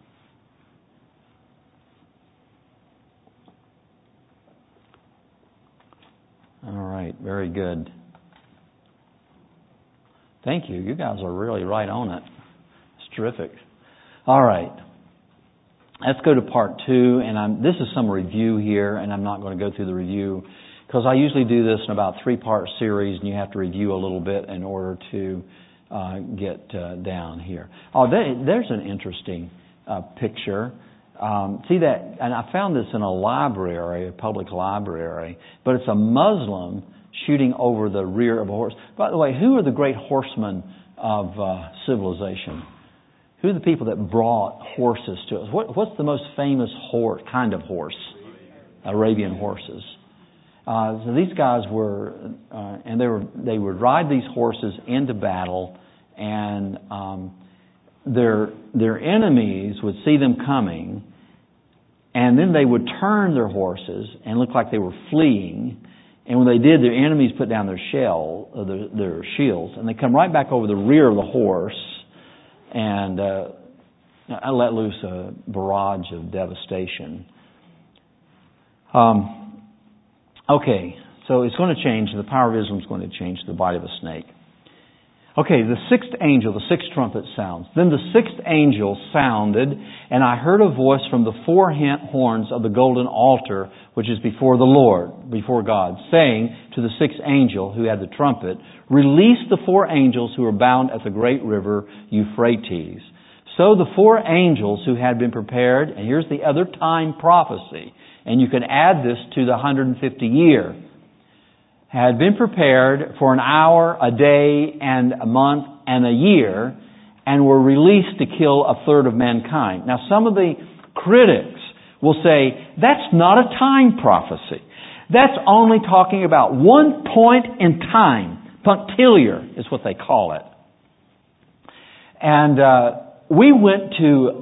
All right, very good. Thank you. You guys are really right on it. It's terrific. All right. Let's go to part 2, and this is some review here, and I'm not going to go through the review because I usually do this in about 3-part series, and you have to review a little bit in order to get down here. Oh, there's an interesting picture. See that, and I found this in a library, a public library, but it's a Muslim shooting over the rear of a horse. By the way, who are the great horsemen of civilization? Who are the people that brought horses to us? What's the most famous kind of horse? Arabian horses. So these guys were, and they would ride these horses into battle, and their enemies would see them coming, and then they would turn their horses and look like they were fleeing, And when they did, their enemies put down their shields, and they come right back over the rear of the horse and let loose a barrage of devastation. Okay, so it's going to change. The power of Islam is going to change to the bite of a snake. Okay, the sixth angel, the sixth trumpet sounds. Then the sixth angel sounded, and I heard a voice from the four horns of the golden altar, which is before the Lord, before God, saying to the sixth angel who had the trumpet, "Release the four angels who are bound at the great river Euphrates." So the four angels who had been prepared, and here's the other time prophecy, and you can add this to the 150 year, had been prepared for an hour, a day, and a month, and a year, and were released to kill a third of mankind. Now, some of the critics will say, that's not a time prophecy. That's only talking about one point in time. Punctiliar is what they call it. And we went to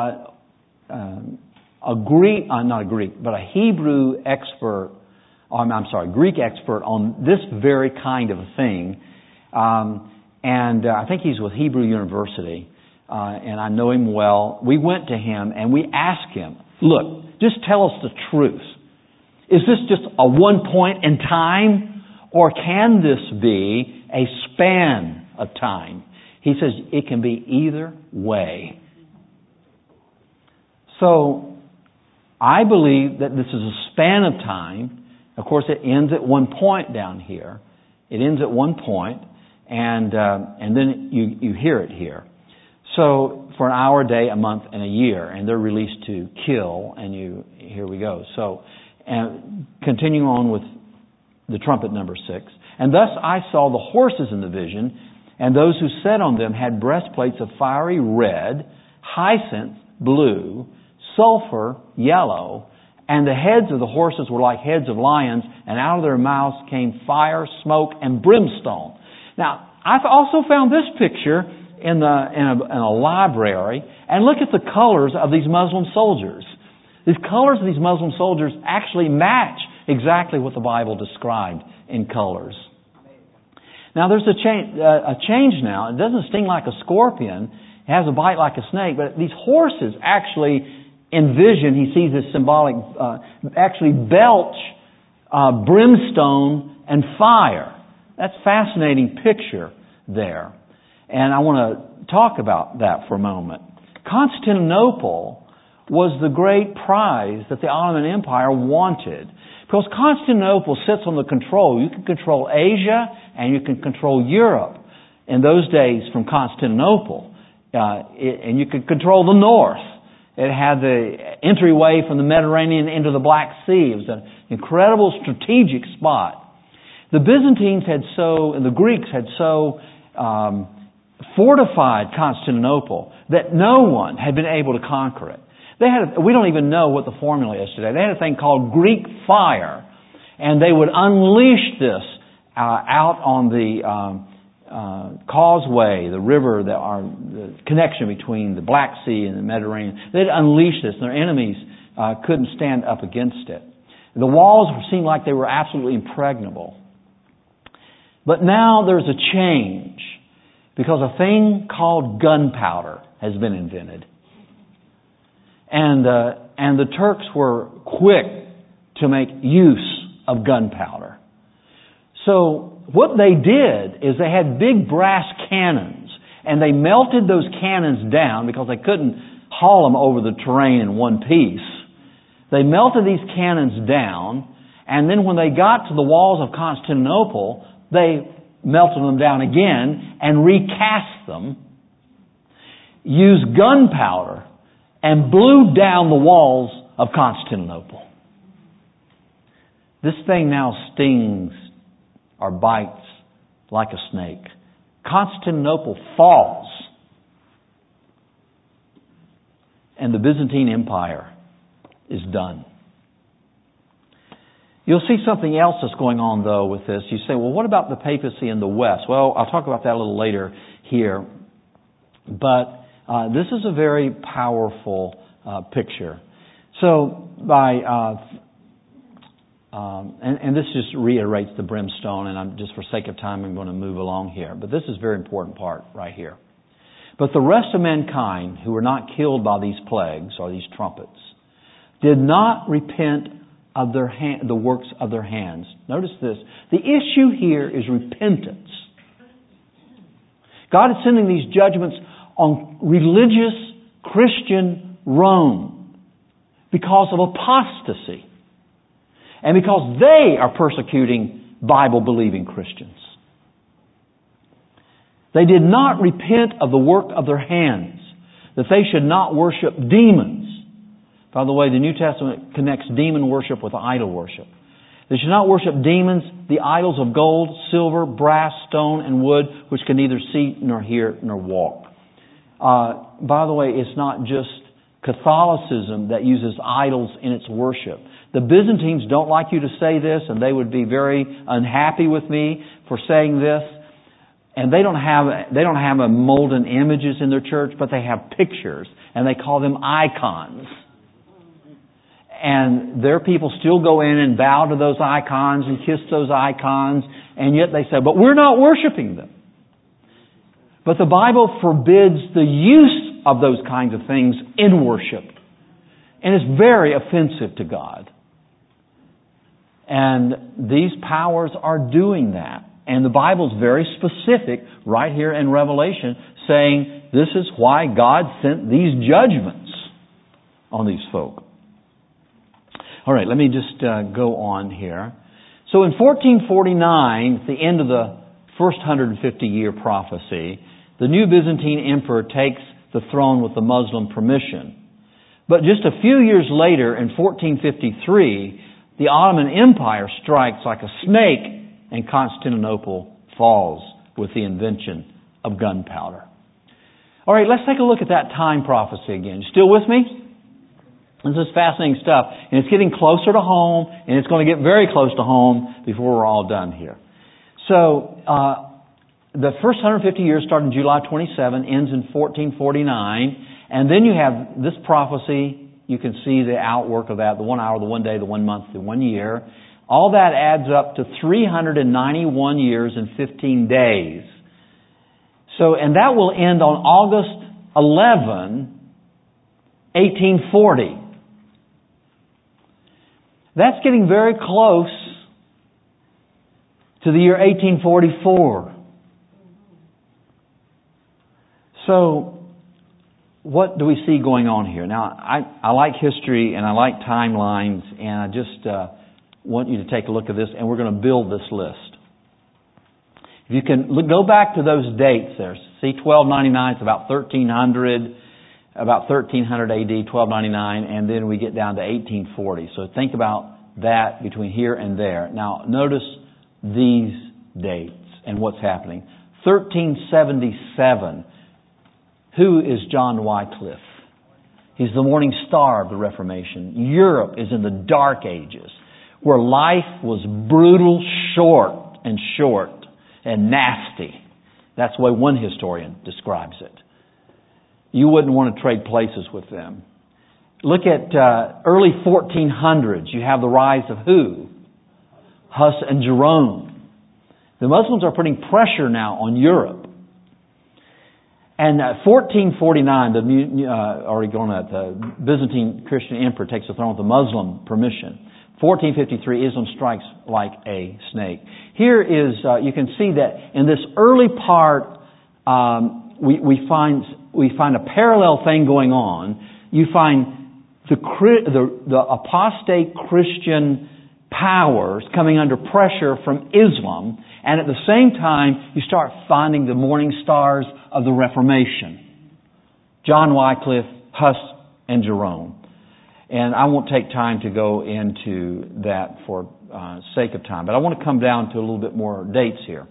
a Hebrew expert, Greek expert on this very kind of a thing. And I think he's with Hebrew University, and I know him well. We went to him and we asked him, look, just tell us the truth. Is this just a one point in time, or can this be a span of time? He says it can be either way. So I believe that this is a span of time. Of course, it ends at one point down here. It ends at one point, and then you hear it here. So for an hour, a day, a month, and a year, and they're released to kill. And here we go. So, and continuing on with the trumpet number 6. And thus I saw the horses in the vision, and those who sat on them had breastplates of fiery red, hyacinth blue, sulfur yellow, and the heads of the horses were like heads of lions, and out of their mouths came fire, smoke, and brimstone. Now, I've also found this picture in a library, and look at the colors of these Muslim soldiers. These colors of these Muslim soldiers actually match exactly what the Bible described in colors. Now, there's a change now. It doesn't sting like a scorpion. It has a bite like a snake, but these horses actually, in vision, he sees this symbolic, actually belch brimstone and fire. That's a fascinating picture there. And I want to talk about that for a moment. Constantinople was the great prize that the Ottoman Empire wanted. Because Constantinople sits on the control. You can control Asia and you can control Europe in those days from Constantinople. And you could control the north. It had the entryway from the Mediterranean into the Black Sea. It was an incredible strategic spot. The Byzantines and the Greeks had so fortified Constantinople that no one had been able to conquer it. We don't even know what the formula is today. They had a thing called Greek fire, and they would unleash this out on the causeway, the river, the connection between the Black Sea and the Mediterranean. They'd unleash this, and their enemies couldn't stand up against it. The walls seemed like they were absolutely impregnable. But now there's a change, because a thing called gunpowder has been invented. And the Turks were quick to make use of gunpowder. So what they did is they had big brass cannons, and they melted those cannons down because they couldn't haul them over the terrain in one piece. They melted these cannons down, and then when they got to the walls of Constantinople, they melted them down again and recast them, used gunpowder, and blew down the walls of Constantinople. This thing now stings or bites like a snake. Constantinople falls, and the Byzantine Empire is done. You'll see something else that's going on, though, with this. You say, well, what about the papacy in the West? Well, I'll talk about that a little later here. But this is a very powerful picture. So by and this just reiterates the brimstone, and I'm just for sake of time, I'm going to move along here. But this is a very important part right here. But the rest of mankind who were not killed by these plagues or these trumpets did not repent of the works of their hands. Notice this. The issue here is repentance. God is sending these judgments on religious Christian Rome because of apostasy and because they are persecuting Bible-believing Christians. They did not repent of the work of their hands, that they should not worship demons. By the way, the New Testament connects demon worship with idol worship. They should not worship demons, the idols of gold, silver, brass, stone, and wood, which can neither see nor hear nor walk. By the way, it's not just Catholicism that uses idols in its worship. The Byzantines don't like you to say this, and they would be very unhappy with me for saying this. And they don't have a molten images in their church, but they have pictures, and they call them icons. And their people still go in and bow to those icons and kiss those icons, and yet they say, but we're not worshiping them. But the Bible forbids the use of those kinds of things in worship. And it's very offensive to God. And these powers are doing that. And the Bible's very specific right here in Revelation saying this is why God sent these judgments on these folk. All right, let me just go on here. So in 1449, at the end of the first 150-year prophecy, the new Byzantine emperor takes the throne with the Muslim permission. But just a few years later, in 1453, the Ottoman Empire strikes like a snake and Constantinople falls with the invention of gunpowder. All right, let's take a look at that time prophecy again. You still with me? This is fascinating stuff. And it's getting closer to home, and it's going to get very close to home before we're all done here. So, the first 150 years start in July 27, ends in 1449, and then you have this prophecy. You can see the outwork of that, the 1 hour, the 1 day, the 1 month, the 1 year. All that adds up to 391 years and 15 days. So, and that will end on August 11, 1840. That's getting very close to the year 1844. So, what do we see going on here? Now, I like history and I like timelines, and I just want you to take a look at this, and we're going to build this list. If you can go back to those dates there. See, 1299 is about 1300 AD, 1299, and then we get down to 1840. So think about that between here and there. Now, notice these dates and what's happening. 1377. Who is John Wycliffe? He's the morning star of the Reformation. Europe is in the Dark Ages, where life was brutal, short and nasty. That's the way one historian describes it. You wouldn't want to trade places with them. Look at early 1400s. You have the rise of who? Huss and Jerome. The Muslims are putting pressure now on Europe. And 1449, the Byzantine Christian emperor takes the throne with the Muslim permission. 1453, Islam strikes like a snake. Here is, you can see that in this early part, we find a parallel thing going on. You find the apostate Christian powers coming under pressure from Islam, and at the same time, you start finding the morning stars of the Reformation. John Wycliffe, Huss, and Jerome. And I won't take time to go into that for sake of time, but I want to come down to a little bit more dates here.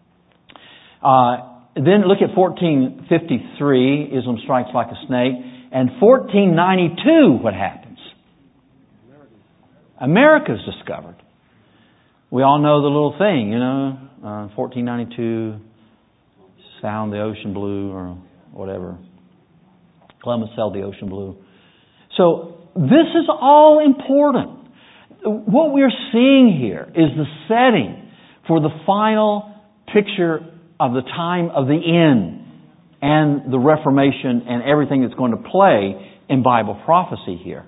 Then look at 1453, Islam strikes like a snake, and 1492, what happens? America's discovered. We all know the little thing, 1492, sound the ocean blue, or whatever. Columbus sailed the ocean blue. So, this is all important. what we're seeing here is the setting for the final picture of the time of the end and the Reformation and everything that's going to play in Bible prophecy here.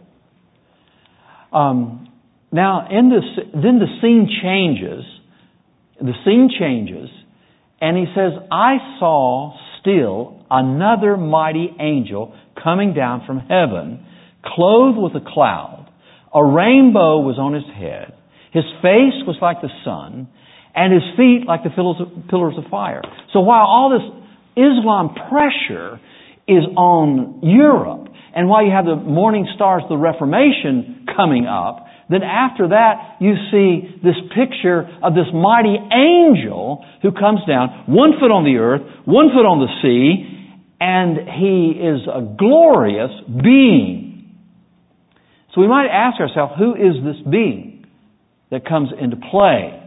Now, then the scene changes. The scene changes, and he says, I saw still another mighty angel coming down from heaven, clothed with a cloud. A rainbow was on his head. His face was like the sun, and his feet like the pillars of fire. So while all this Islam pressure is on Europe, and while you have the morning stars of the Reformation coming up, then after that you see this picture of this mighty angel who comes down, 1 foot on the earth, 1 foot on the sea, and he is a glorious being. So we might ask ourselves, who is this being that comes into play?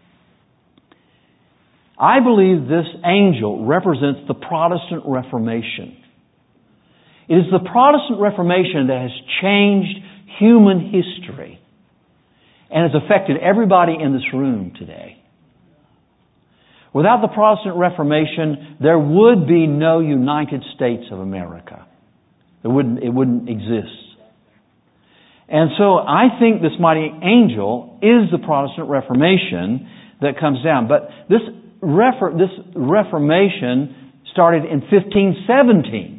I believe this angel represents the Protestant Reformation. It is the Protestant Reformation that has changed human history and has affected everybody in this room today. Without the Protestant Reformation, there would be no United States of America. It wouldn't exist. And so I think this mighty angel is the Protestant Reformation that comes down. But this Reformation started in 1517.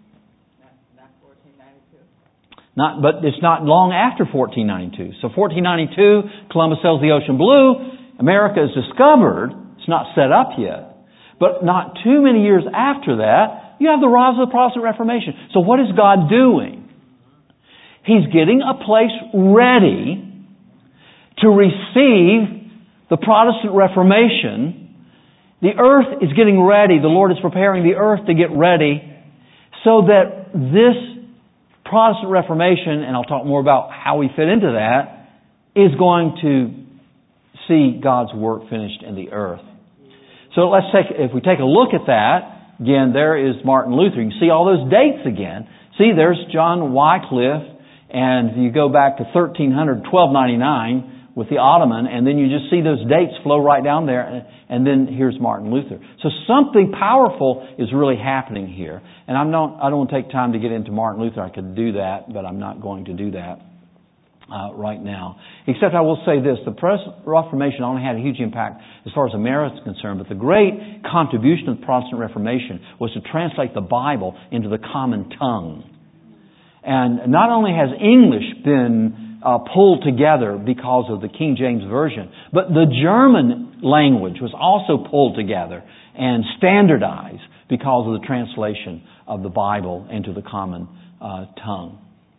But it's not long after 1492. So 1492, Columbus sails the ocean blue. America is discovered. It's not set up yet. But not too many years after that, you have the rise of the Protestant Reformation. So what is God doing? He's getting a place ready to receive the Protestant Reformation. The earth is getting ready. The Lord is preparing the earth to get ready so that this Protestant Reformation, and I'll talk more about how we fit into that, is going to see God's work finished in the earth. So if we take a look at that, again, there is Martin Luther. You can see all those dates again. See, there's John Wycliffe, and you go back to 1300, 1299 with the Ottoman, and then you just see those dates flow right down there, and then here's Martin Luther. So something powerful is really happening here. And I don't want to take time to get into Martin Luther. I could do that, but I'm not going to do that right now. Except I will say this, the Reformation only had a huge impact as far as America is concerned, but the great contribution of the Protestant Reformation was to translate the Bible into the common tongue. And not only has English been pulled together because of the King James Version, but the German language was also pulled together and standardized because of the translation of the Bible into the common tongue.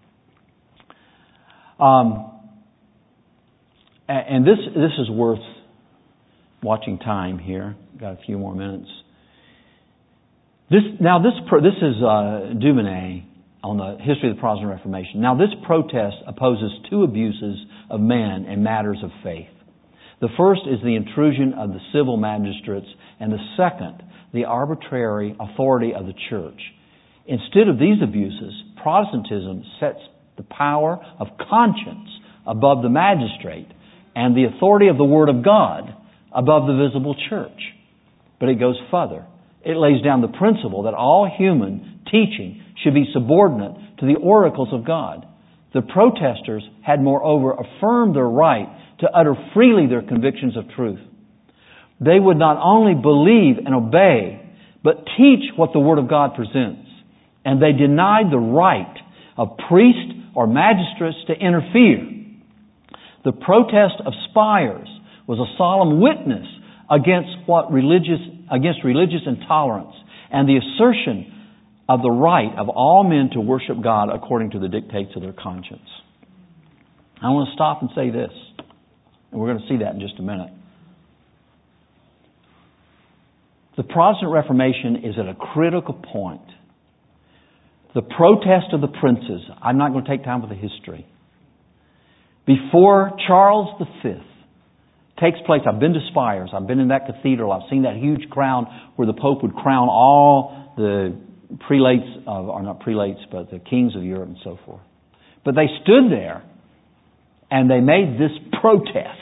And this is worth watching time here. Got a few more minutes. This is Duvenet on the history of the Protestant Reformation. Now, this protest opposes two abuses of man in matters of faith. The first is the intrusion of the civil magistrates, and the second, the arbitrary authority of the church. Instead of these abuses, Protestantism sets the power of conscience above the magistrate and the authority of the Word of God above the visible church. But it goes further. It lays down the principle that all human teaching should be subordinate to the oracles of God. The protesters had moreover affirmed their right to utter freely their convictions of truth. They would not only believe and obey, but teach what the Word of God presents. And they denied the right of priests or magistrates to interfere. The protest of Spires was a solemn witness against religious intolerance and the assertion of the right of all men to worship God according to the dictates of their conscience. I want to stop and say this, and we're going to see that in just a minute. The Protestant Reformation is at a critical point. The protest of the princes. I'm not going to take time with the history. Before Charles V takes place, I've been to Spires. I've been in that cathedral. I've seen that huge crown where the Pope would crown all the prelates, or not prelates, but the kings of Europe and so forth. But they stood there And they made this protest.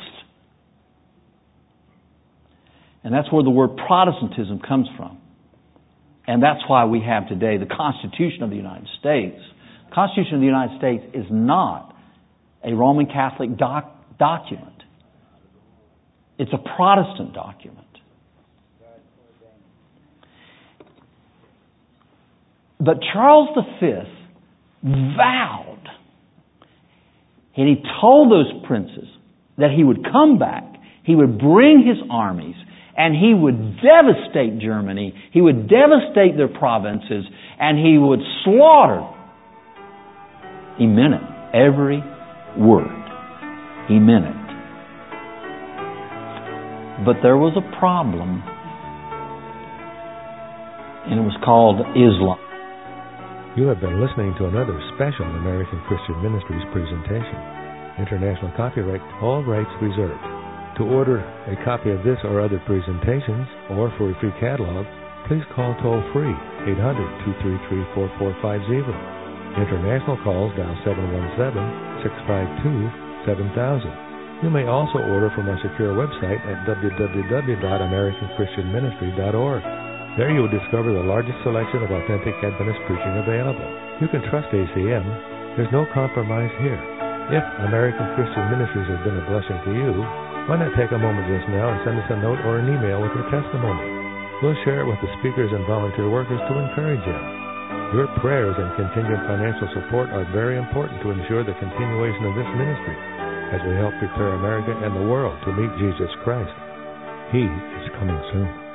And that's where the word Protestantism comes from. And that's why we have today the Constitution of the United States. The Constitution of the United States is not a Roman Catholic document. It's a Protestant document. But Charles V vowed, and he told those princes that he would come back, he would bring his armies, and he would devastate Germany, he would devastate their provinces, and he would slaughter. He meant it. Every word. He meant it. But there was a problem, and it was called Islam. You have been listening to another special American Christian Ministries presentation. International copyright, all rights reserved. To order a copy of this or other presentations, or for a free catalog, please call toll-free 800-233-4450. International calls dial 717-652-7000. You may also order from our secure website at www.americanchristianministry.org. There you will discover the largest selection of authentic Adventist preaching available. You can trust ACM. There's no compromise here. If American Christian Ministries has been a blessing to you, why not take a moment just now and send us a note or an email with your testimony? We'll share it with the speakers and volunteer workers to encourage you. Your prayers and continued financial support are very important to ensure the continuation of this ministry as we help prepare America and the world to meet Jesus Christ. He is coming soon.